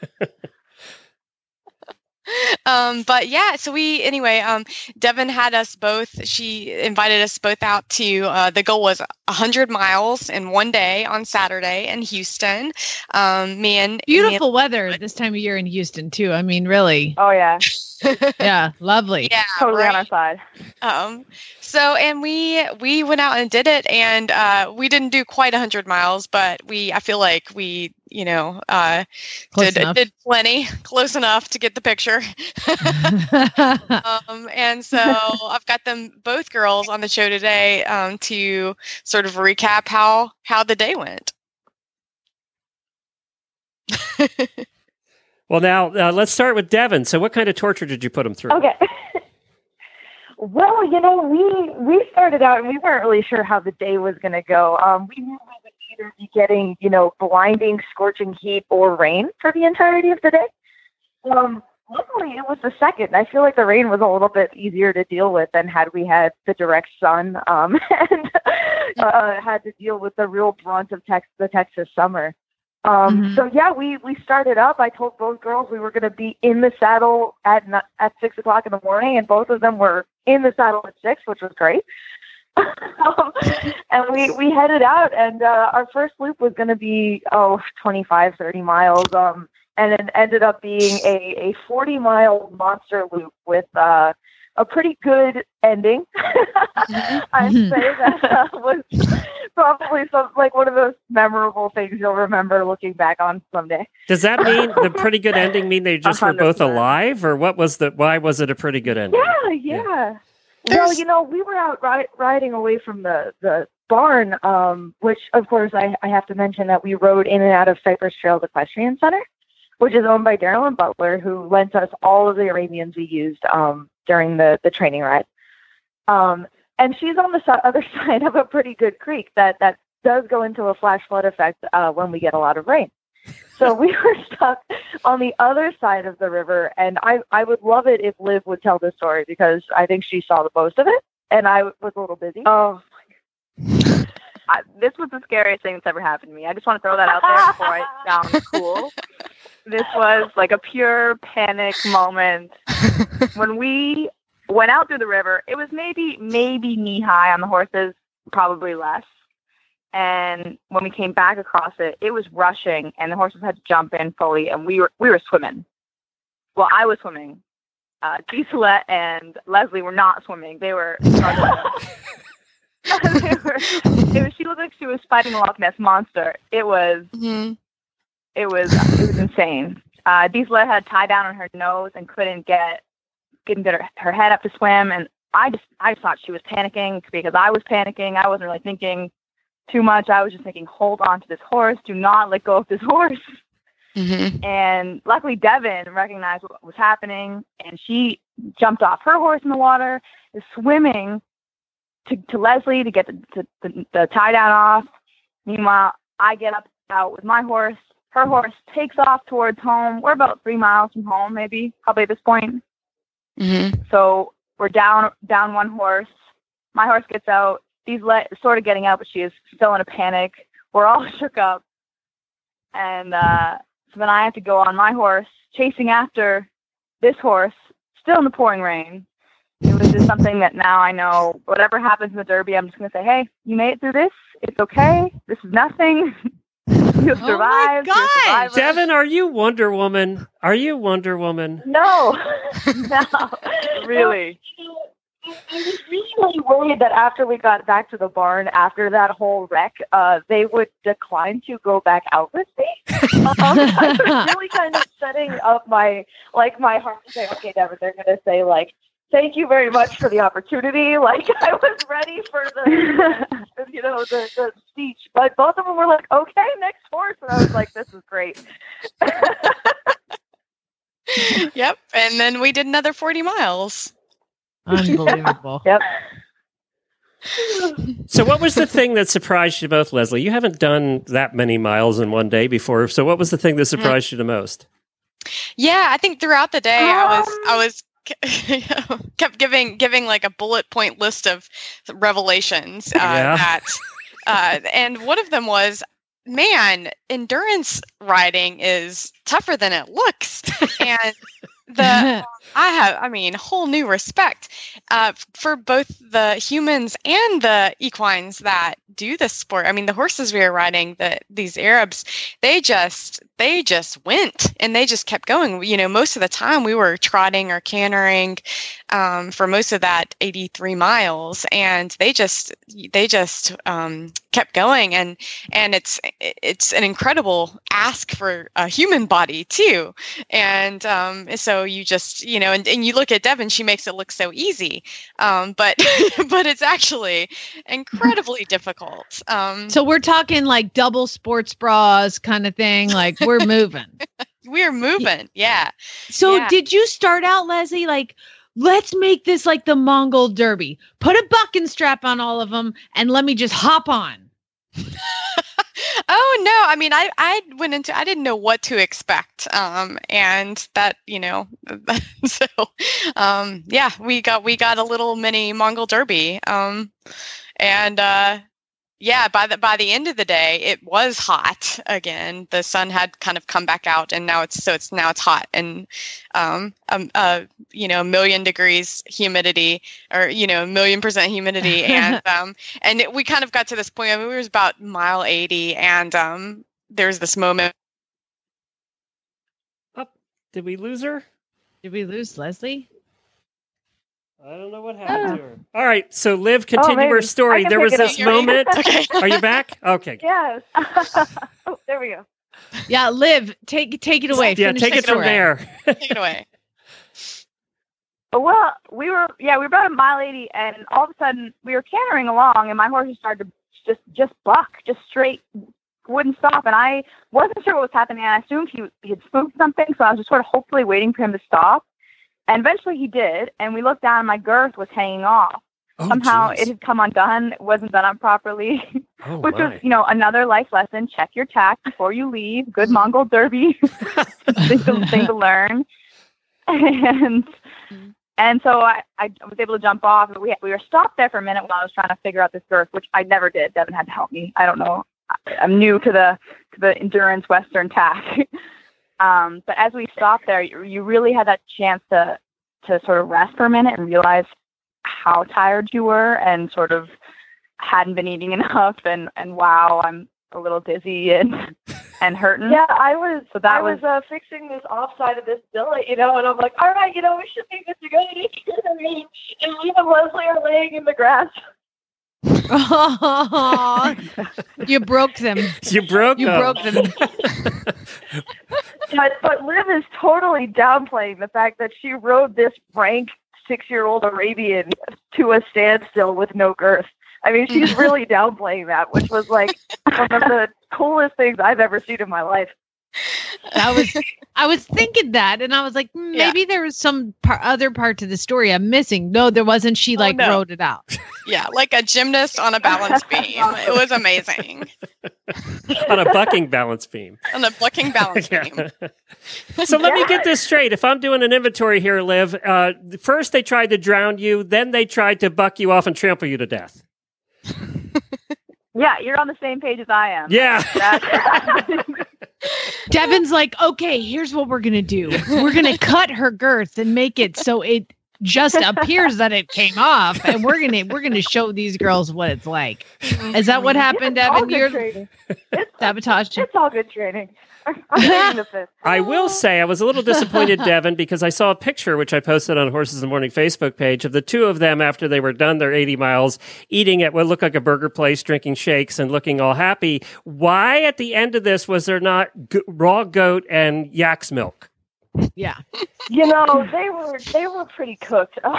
But yeah, so Devin had us both, she invited us both out to, the goal was 100 miles in one day on Saturday in Houston. Beautiful weather this time of year in Houston too. I mean, really. Oh yeah. Yeah. Lovely. Yeah. Totally on our side. So, and we went out and did it, and we didn't do quite 100 miles, but I feel like we, did plenty, close enough to get the picture. And so I've got both girls on the show today to sort of recap how the day went. Well, now let's start with Devin. So what kind of torture did you put him through? Okay. Well, we started out and we weren't really sure how the day was going to go. We knew we would either be getting, blinding, scorching heat or rain for the entirety of the day. Luckily, it was the second. I feel like the rain was a little bit easier to deal with than had we had the direct sun and had to deal with the real brunt of the Texas summer. So yeah, we started up. I told both girls we were going to be in the saddle at 6 o'clock in the morning, and both of them were in the saddle at 6, which was great. And we headed out, and our first loop was going to be 25, 30 miles. And it ended up being a 40-mile monster loop with a pretty good ending. I'd say that was probably one of those memorable things you'll remember looking back on someday. Does that mean the pretty good ending mean they just 100%. Were both alive, or why was it a pretty good ending? Yeah. Well, we were out riding away from the barn, which of course I have to mention that we rode in and out of Cypress Trails Equestrian Center, which is owned by Daryl and Butler, who lent us all of the Arabians we used during the training ride. And she's on the other side of a pretty good creek that does go into a flash flood effect when we get a lot of rain. So we were stuck on the other side of the river, and I would love it if Liv would tell this story because I think she saw the most of it, and I was a little busy. Oh, this was the scariest thing that's ever happened to me. I just want to throw that out there before I sound cool. This was like a pure panic moment. When we went out through the river, it was maybe knee high on the horses, probably less. And when we came back across it, it was rushing, and the horses had to jump in fully, and we were swimming. Well, I was swimming. Gisela and Leslie were not swimming; they were struggling. She looked like she was fighting a Loch Ness monster. It was insane. Gisela had tie down on her nose and couldn't get her head up to swim, and I thought she was panicking because I was panicking. I wasn't really thinking too much. I was just thinking, hold on to this horse. Do not let go of this horse. Mm-hmm. And luckily, Devin recognized what was happening, and she jumped off her horse in the water, is swimming to Leslie to get the tie down off. Meanwhile, I get out with my horse. Her horse takes off towards home. We're about 3 miles from home, probably at this point. Mm-hmm. So we're down one horse. My horse gets out. She's sort of getting out, but she is still in a panic. We're all shook up. And so then I have to go on my horse, chasing after this horse, still in the pouring rain. It was just something that now I know, whatever happens in the Derby, I'm just going to say, hey, you made it through this. It's okay. This is nothing. You'll survive. Oh my God. Devin, are you Wonder Woman? Are you Wonder Woman? No. No. Really? I was really worried that after we got back to the barn, after that whole wreck, they would decline to go back out with me. I was really kind of setting up my heart to say, okay, Devin, they're going to say, thank you very much for the opportunity. I was ready for the speech, but both of them were like, okay, next horse. And I was like, this is great. Yep. And then we did another 40 miles. Unbelievable. Yep. So what was the thing that surprised you both, Leslie? You haven't done that many miles in one day before. So what was the thing that surprised you the most? Yeah, I think throughout the day I was kept giving like a bullet point list of revelations and one of them was, man, endurance riding is tougher than it looks. And I have whole new respect for both the humans and the equines that do this sport. I mean, the horses we were riding, these Arabs, they just went and they just kept going. You know, most of the time we were trotting or cantering for most of that 83 miles, and they just kept going. And it's an incredible ask for a human body too. And so you just, and you look at Devin, she makes it look so easy. But it's actually incredibly difficult. So we're talking like double sports bras kind of thing. Like we're moving. We're moving. Yeah. So did you start out, Leslie, let's make this like the Mongol Derby, put a bucking strap on all of them and let me just hop on? Oh no. I mean, I went into, I didn't know what to expect. And that, so, we got a little mini Mongol Derby. By the end of the day, it was hot again. The sun had kind of come back out, and now it's hot, and a million degrees humidity, or 1,000,000% humidity, and we kind of got to this point. I mean, we was about mile 80, and there's this moment. Oh, did we lose her? Did we lose Leslie? I don't know what happened to her. All right, so Liv, continue her story. There was this moment. Okay. Are you back? Okay. Yes. There we go. Yeah, Liv, take it away. Yeah, take it from there. Take it away. Well, we were about a mile 80, and all of a sudden we were cantering along, and my horses started to just buck, just straight wouldn't stop, and I wasn't sure what was happening. I assumed he had spooked something, so I was just sort of hopefully waiting for him to stop. And eventually he did, and we looked down, and my girth was hanging off. Somehow it had come undone. It wasn't done up properly, which was, another life lesson. Check your tack before you leave. Good Mongol Derby thing to learn. And so I was able to jump off. We were stopped there for a minute while I was trying to figure out this girth, which I never did. Devin had to help me. I don't know. I'm new to the endurance Western tack. But as we stopped there, you really had that chance to sort of rest for a minute and realize how tired you were and sort of hadn't been eating enough and wow, I'm a little dizzy and hurting. Yeah, I was fixing this offside of this billet, and I'm like, all right, we should be good to go. And me and Liv and Leslie are laying in the grass. Oh, you broke them. You broke them. But Liv is totally downplaying the fact that she rode this rank 6-year-old Arabian to a standstill with no girth. I mean, she's really downplaying that, which was like one of the coolest things I've ever seen in my life. I was thinking that, and I was like, maybe there was some other part to the story I'm missing. No, there wasn't. She wrote it out. Yeah, like a gymnast on a balance beam. It was amazing. On a bucking balance beam. On a bucking balance beam. So let me get this straight. If I'm doing an inventory here, Liv, first they tried to drown you, then they tried to buck you off and trample you to death. Yeah, you're on the same page as I am. Yeah. Devin's like, okay, here's what we're going to do. We're going to cut her girth and make it so it just appears that it came off. And we're going to show these girls what it's like. Is that what happened, Devin? Training. Sabotage. It's all good training. I will say I was a little disappointed, Devin, because I saw a picture, which I posted on Horses in the Morning Facebook page, of the two of them after they were done their 80 miles, eating at what looked like a burger place, drinking shakes, and looking all happy. Why, at the end of this, was there not raw goat and yak's milk? Yeah. They were pretty cooked. I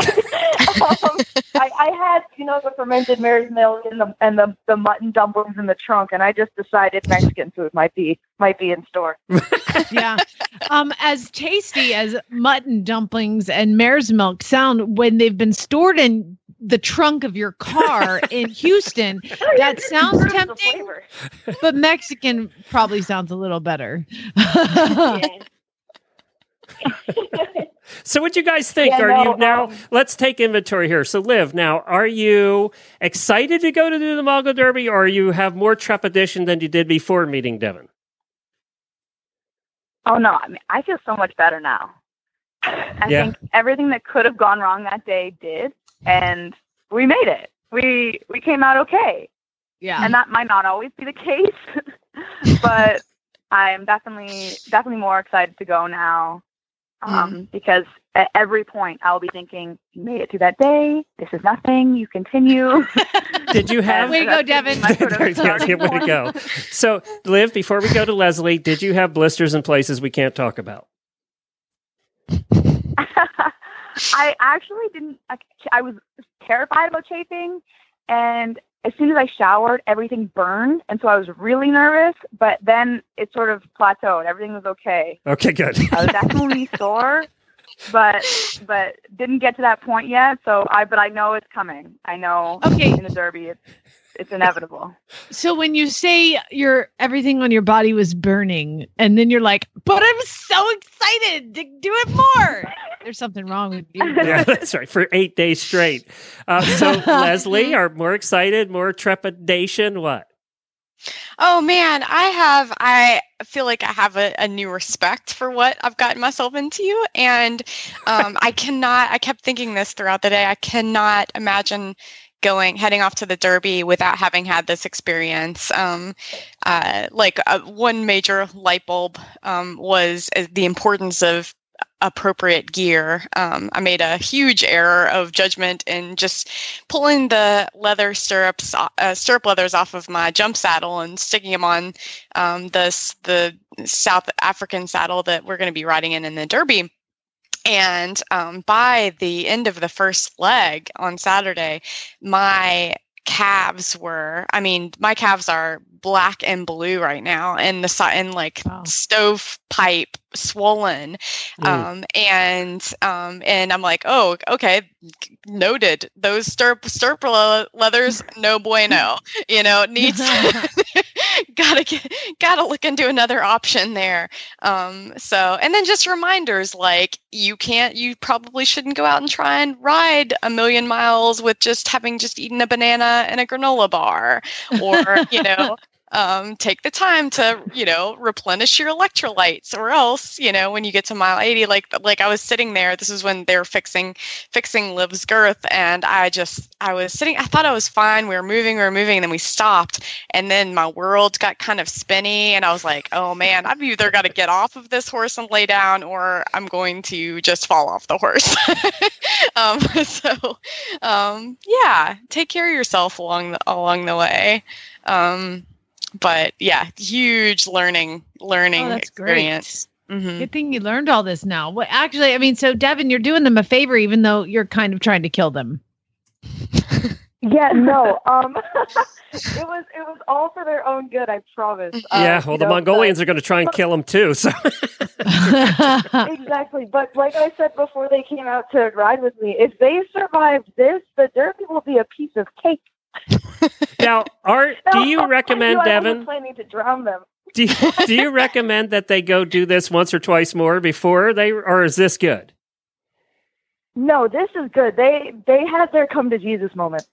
had, the fermented mare's milk and the mutton dumplings in the trunk, and I just decided Mexican food might be in store. Yeah. As tasty as mutton dumplings and mare's milk sound when they've been stored in the trunk of your car in Houston, that sounds tempting, but Mexican probably sounds a little better. So what do you guys think? Let's take inventory here. So Liv, now, are you excited to go to do the Mongol Derby, or you have more trepidation than you did before meeting Devin? Oh, no. I mean, I feel so much better now. I think everything that could have gone wrong that day did, and we made it. We came out okay. Yeah. And that might not always be the case, but I'm definitely more excited to go now. Because at every point I'll be thinking, you made it through that day. This is nothing. You continue. Did you have? Way to go, Devin. Way to go. So, Liv, before we go to Leslie, did you have blisters in places we can't talk about? I actually didn't. I was terrified about chafing, and as soon as I showered, everything burned, and so I was really nervous, but then it sort of plateaued. Everything was okay. Okay, good. I was definitely sore, but didn't get to that point yet, but I know it's coming. I know in the Derby it's inevitable. So when you say everything on your body was burning, and then you're like, but I'm so excited to do it more. There's something wrong with you. Yeah, that's right. For 8 days straight. So Leslie, are more excited, more trepidation? What? Oh man, I feel like I have a new respect for what I've gotten myself into. And I kept thinking this throughout the day. I cannot imagine heading off to the Derby without having had this experience. One major light bulb was the importance of appropriate gear. I made a huge error of judgment in just pulling the leather stirrup leathers off of my jump saddle and sticking them on the South African saddle that we're going to be riding in the Derby. And by the end of the first leg on Saturday, my calves are black and blue right now, and the side and like stovepipe swollen. And I'm like, oh, okay, noted. Those stirp leathers, no bueno. Needs gotta look into another option there. And then just reminders like you probably shouldn't go out and try and ride 1,000,000 miles with just having eaten a banana and a granola bar, or take the time to replenish your electrolytes, or else when you get to mile 80, like I was sitting there. This is when they were fixing Liv's girth, and I was sitting. I thought I was fine. We were moving, and then we stopped, and then my world got kind of spinny, and I was like, oh man, I've either got to get off of this horse and lay down, or I'm going to just fall off the horse. Yeah, take care of yourself along the way. But yeah, huge learning experience. Mm-hmm. Good thing you learned all this now. Well, actually, I mean, so Devin, you're doing them a favor, even though you're kind of trying to kill them. Yeah, no. It was all for their own good, I promise. The Mongolians are going to try and kill them too. So exactly. But like I said before they came out to ride with me, if they survive this, the Derby will be a piece of cake. Now, do you recommend, Devin? I was planning to drown them. Do you recommend that they go do this once or twice more before or is this good? No, this is good. They had their come to Jesus moment.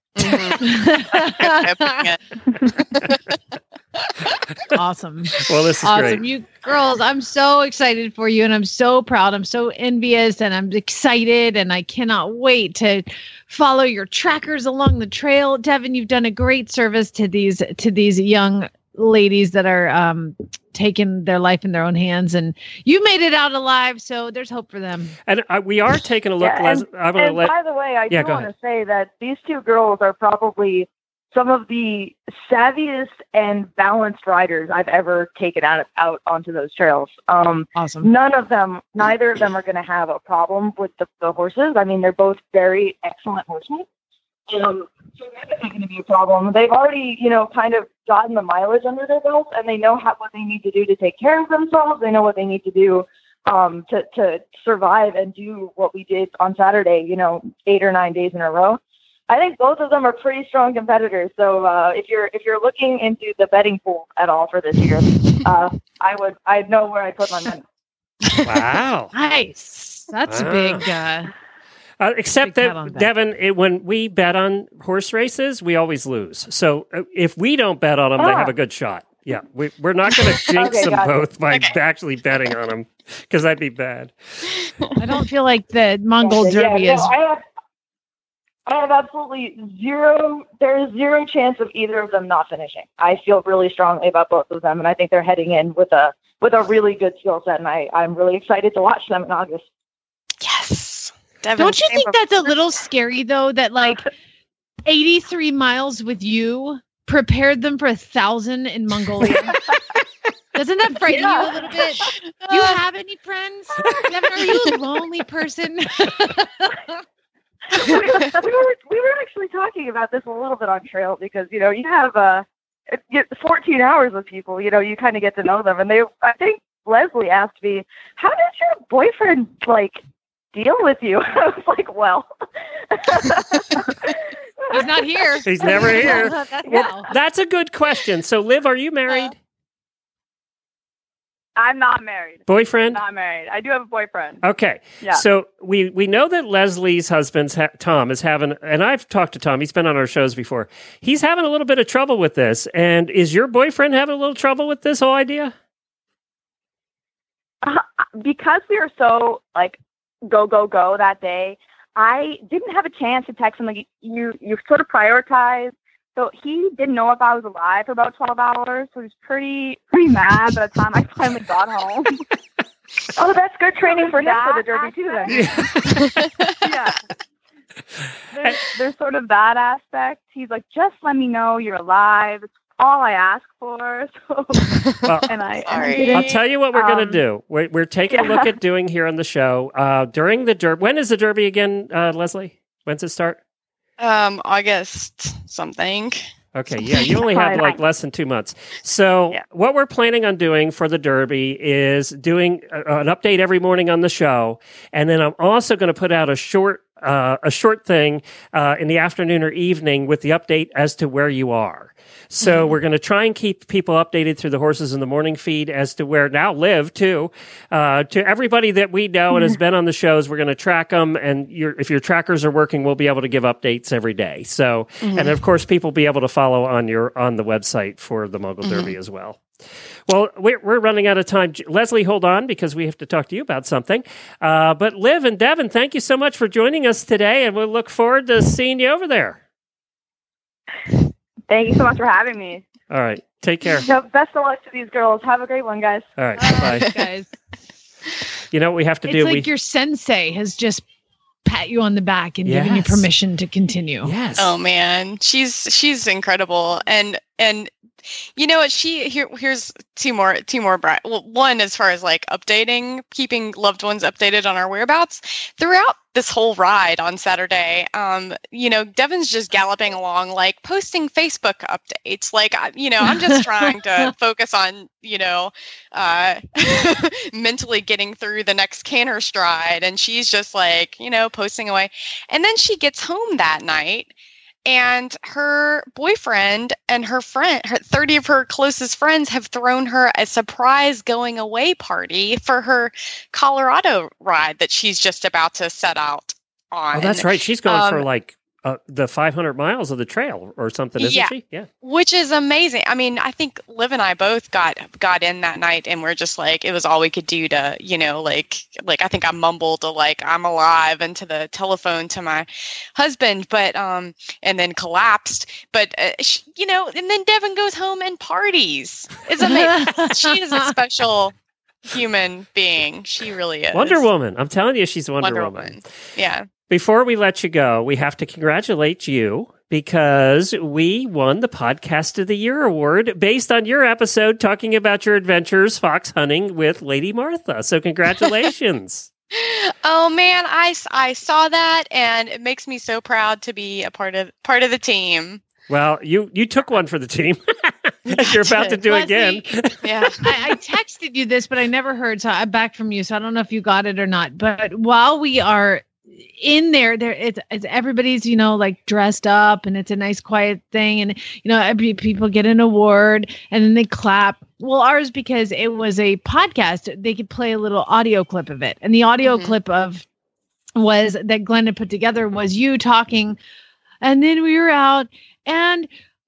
Awesome. Well, this is awesome. Great. You girls, I'm so excited for you, and I'm so proud. I'm so envious, and I'm excited, and I cannot wait to follow your trackers along the trail. Devin, you've done a great service to these young ladies that are taking their life in their own hands, and you made it out alive, so there's hope for them. And we are taking a look. By the way, I do want to say that these two girls are probably some of the savviest and balanced riders I've ever taken out onto those trails. Awesome. Neither of them are going to have a problem with the horses. I mean, they're both very excellent horsemen. So that's not going to be a problem. They've already, kind of gotten the mileage under their belts, and they know what they need to do to take care of themselves. They know what they need to do to survive and do what we did on Saturday, 8 or 9 days in a row. I think both of them are pretty strong competitors. So if you're looking into the betting pool at all for this year, I'd know where I put my money. Wow, nice. That's a big. Except that, Devin, when we bet on horse races, we always lose. So if we don't bet on them, they have a good shot. Yeah, we're not going to jinx them both by actually betting on them, because that'd be bad. I don't feel like the Mongol Derby is. I have absolutely zero. There is zero chance of either of them not finishing. I feel really strongly about both of them, and I think they're heading in with a really good skill set, and I'm really excited to watch them in August. Yes. Devin, don't you think that's a little scary though? That 83 miles with you prepared them for 1,000 in Mongolia. Doesn't that frighten you a little bit? Do you have any friends? Devin, are you a lonely person? we were actually talking about this a little bit on trail, because you have 14 hours with people. You kind of get to know them, and I think Leslie asked me, "How does your boyfriend deal with you?" I was like, "Well, he's not here. He's never here." That's a good question. So, Liv, are you married? I'm not married. Boyfriend? Not married. I do have a boyfriend. Okay. Yeah. So we know that Leslie's husband, Tom, is having, and I've talked to Tom, he's been on our shows before. He's having a little bit of trouble with this. And is your boyfriend having a little trouble with this whole idea? Because we were so go that day, I didn't have a chance to text him. You sort of prioritize. So he didn't know if I was alive for about 12 hours. So he was pretty mad by the time I finally got home. Oh, that's good training for him for the Derby too, then. Yeah. There's sort of that aspect. He's like, just let me know you're alive. It's all I ask for. So, well, I'll tell you what we're going to do. We're taking a look at doing here on the show during the Derby. When is the Derby again, Leslie? When's it start? August something. Okay, yeah, you only have like less than 2 months. So what we're planning on doing for the Derby is doing an update every morning on the show, and then I'm also going to put out a short thing in the afternoon or evening with the update as to where you are. So we're going to try and keep people updated through the Horses in the Morning feed as to where now Liv too. To everybody that we know and has been on the shows, we're going to track them. And if your trackers are working, we'll be able to give updates every day. So, and of course, people will be able to follow on the website for the Muggle Derby as well. Well, we're running out of time. Leslie, hold on because we have to talk to you about something. But Liv and Devin, thank you so much for joining us today, and we'll look forward to seeing you over there. Thank you so much for having me. All right. Take care. Best of luck to these girls. Have a great one, guys. All right. Bye. Guys. You know what we have to do? It's like your sensei has just pat you on the back and given you permission to continue. Yes. Oh man, she's incredible, and you know what? Here's two more. Well, one, as far as like keeping loved ones updated on our whereabouts throughout this whole ride on Saturday. Devin's just galloping along, like posting Facebook updates. Like, I'm just trying to focus on, mentally getting through the next canter stride. And she's just like, posting away. And then she gets home that night. And her boyfriend and her 30 of her closest friends have thrown her a surprise going away party for her Colorado ride that she's just about to set out on. Oh, that's right. She's going for like the 500 miles of the trail or something, isn't she? Yeah. Which is amazing. I mean, I think Liv and I both got in that night, and we're just like, it was all we could do to, like I think I mumbled to like, I'm alive, into the telephone to my husband, but, and then collapsed. But, and then Devin goes home and parties. It's amazing. She is a special human being. She really is. Wonder Woman. I'm telling you, she's Wonder Woman. Yeah. Before we let you go, we have to congratulate you because we won the Podcast of the Year award based on your episode talking about your adventures fox hunting with Lady Martha. So congratulations. Oh man, I saw that, and it makes me so proud to be a part of the team. Well, you took one for the team. You're about to do Leslie, again. Yeah. I texted you this, but I never heard back from you. So I don't know if you got it or not. But while we are in there it's everybody's like dressed up, and it's a nice quiet thing, and people get an award and then they clap. Well, ours, because it was a podcast, they could play a little audio clip of it, and the audio clip was that Glenn had put together was you talking, and then we were out, and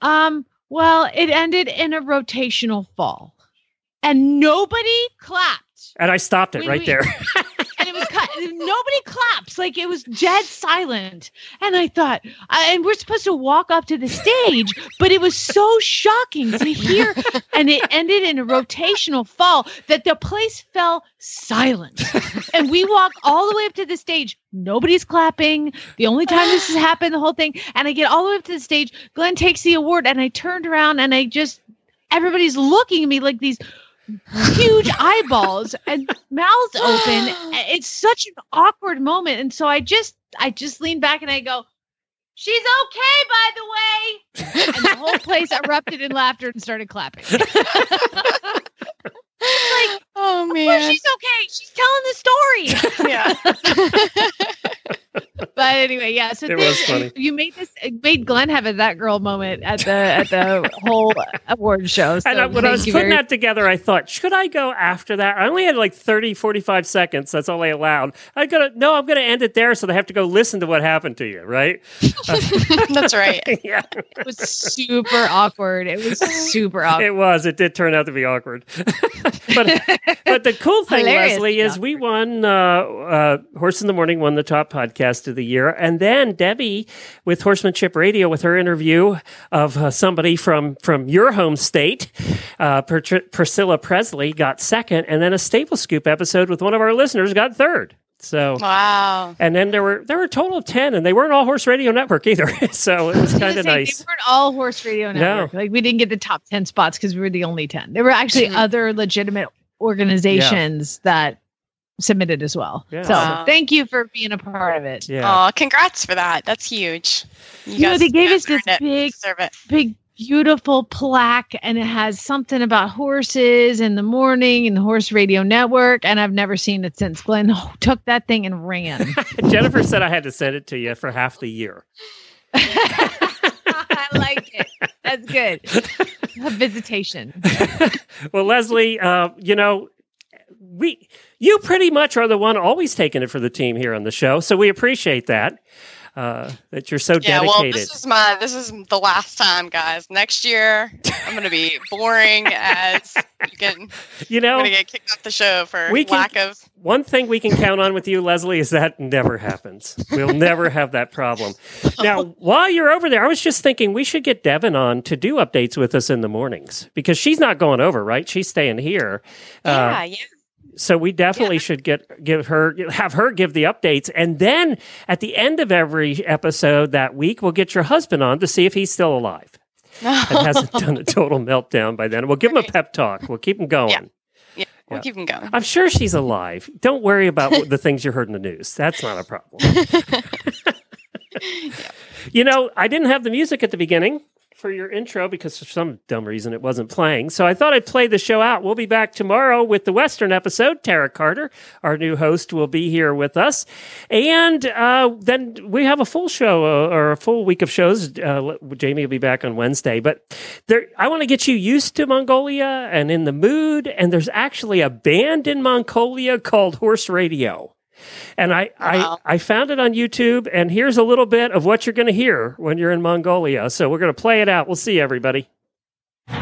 it ended in a rotational fall, and nobody clapped, and I stopped it right there. And it was nobody claps. Like, it was dead silent. And I thought, and we're supposed to walk up to the stage, but it was so shocking to hear. And it ended in a rotational fall that the place fell silent. And we walk all the way up to the stage. Nobody's clapping. The only time this has happened, the whole thing. And I get all the way up to the stage. Glenn takes the award, and I turned around, and everybody's looking at me like these huge eyeballs and mouths open. It's such an awkward moment, and so I just leaned back and I go, "She's okay, by the way," and the whole place erupted in laughter and started clapping. Like, oh man, of course she's okay. She's telling the story. Yeah. But anyway, yeah. So it was funny. You made Glenn have a that girl moment at the whole award show. So and when I was putting that together, I thought, should I go after that? I only had like 30, 45 seconds. That's all they allowed. I'm going to end it there, so they have to go listen to what happened to you, right? That's right. Yeah. It was super awkward. It It did turn out to be awkward. But the cool thing, Leslie, is we won Horse in the Morning won the top podcast of the year, and then Debbie with Horsemanship Radio with her interview of somebody from your home state, Priscilla Presley, got second, and then a Stable Scoop episode with one of our listeners got third. So wow! And then there were a total of 10, and they weren't all Horse Radio Network either. So it was kind of nice. They weren't all Horse Radio Network. No. Like, we didn't get the top 10 spots because we were the only 10. There were actually other legitimate organizations that submitted as well. Yeah. So thank you for being a part of it. Yeah. Oh, congrats for that. That's huge. They gave us this big beautiful plaque, and it has something about horses in the morning and the Horse Radio Network, and I've never seen it since. Glenn took that thing and ran. Jennifer said I had to send it to you for half the year. I like it. That's good. A visitation. Well, Leslie, you pretty much are the one always taking it for the team here on the show, so we appreciate that. That you're so dedicated. Well, this is the last time, guys. Next year, I'm going to be boring as you can. I'm going to get kicked off the show for lack of. One thing we can count on with you, Leslie, is that never happens. We'll never have that problem. Now, while you're over there, I was just thinking we should get Devin on to do updates with us in the mornings because she's not going over, right? She's staying here. Yeah. So we definitely should have her give the updates. And then at the end of every episode that week, we'll get your husband on to see if he's still alive and hasn't done a total meltdown by then. We'll give him a pep talk. We'll keep him going. Yeah, we'll keep him going. I'm sure she's alive. Don't worry about the things you heard in the news. That's not a problem. I didn't have the music at the beginning for your intro because for some dumb reason it wasn't playing. So I thought I'd play the show out. We'll be back tomorrow with the Western episode. Tara Carter, our new host, will be here with us. And then we have a full show or a full week of shows. Jamie will be back on Wednesday. But I want to get you used to Mongolia and in the mood. And there's actually a band in Mongolia called Horse Radio. And I found it on YouTube, and here's a little bit of what you're going to hear when you're in Mongolia. So we're going to play it out. We'll see you, everybody. It's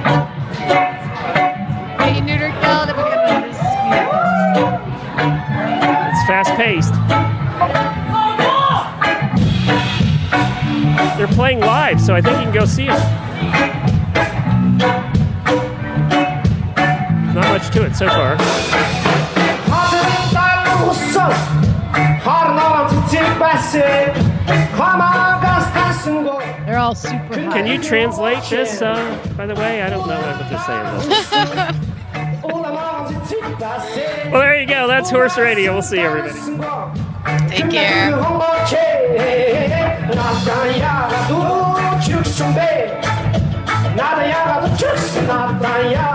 fast-paced. They're playing live, so I think you can go see them. Not much to it so far. They're all super high. Can you translate this, by the way? I don't know what they're saying. Well, there you go. That's Horse Radio. We'll see everybody. Take care. Nada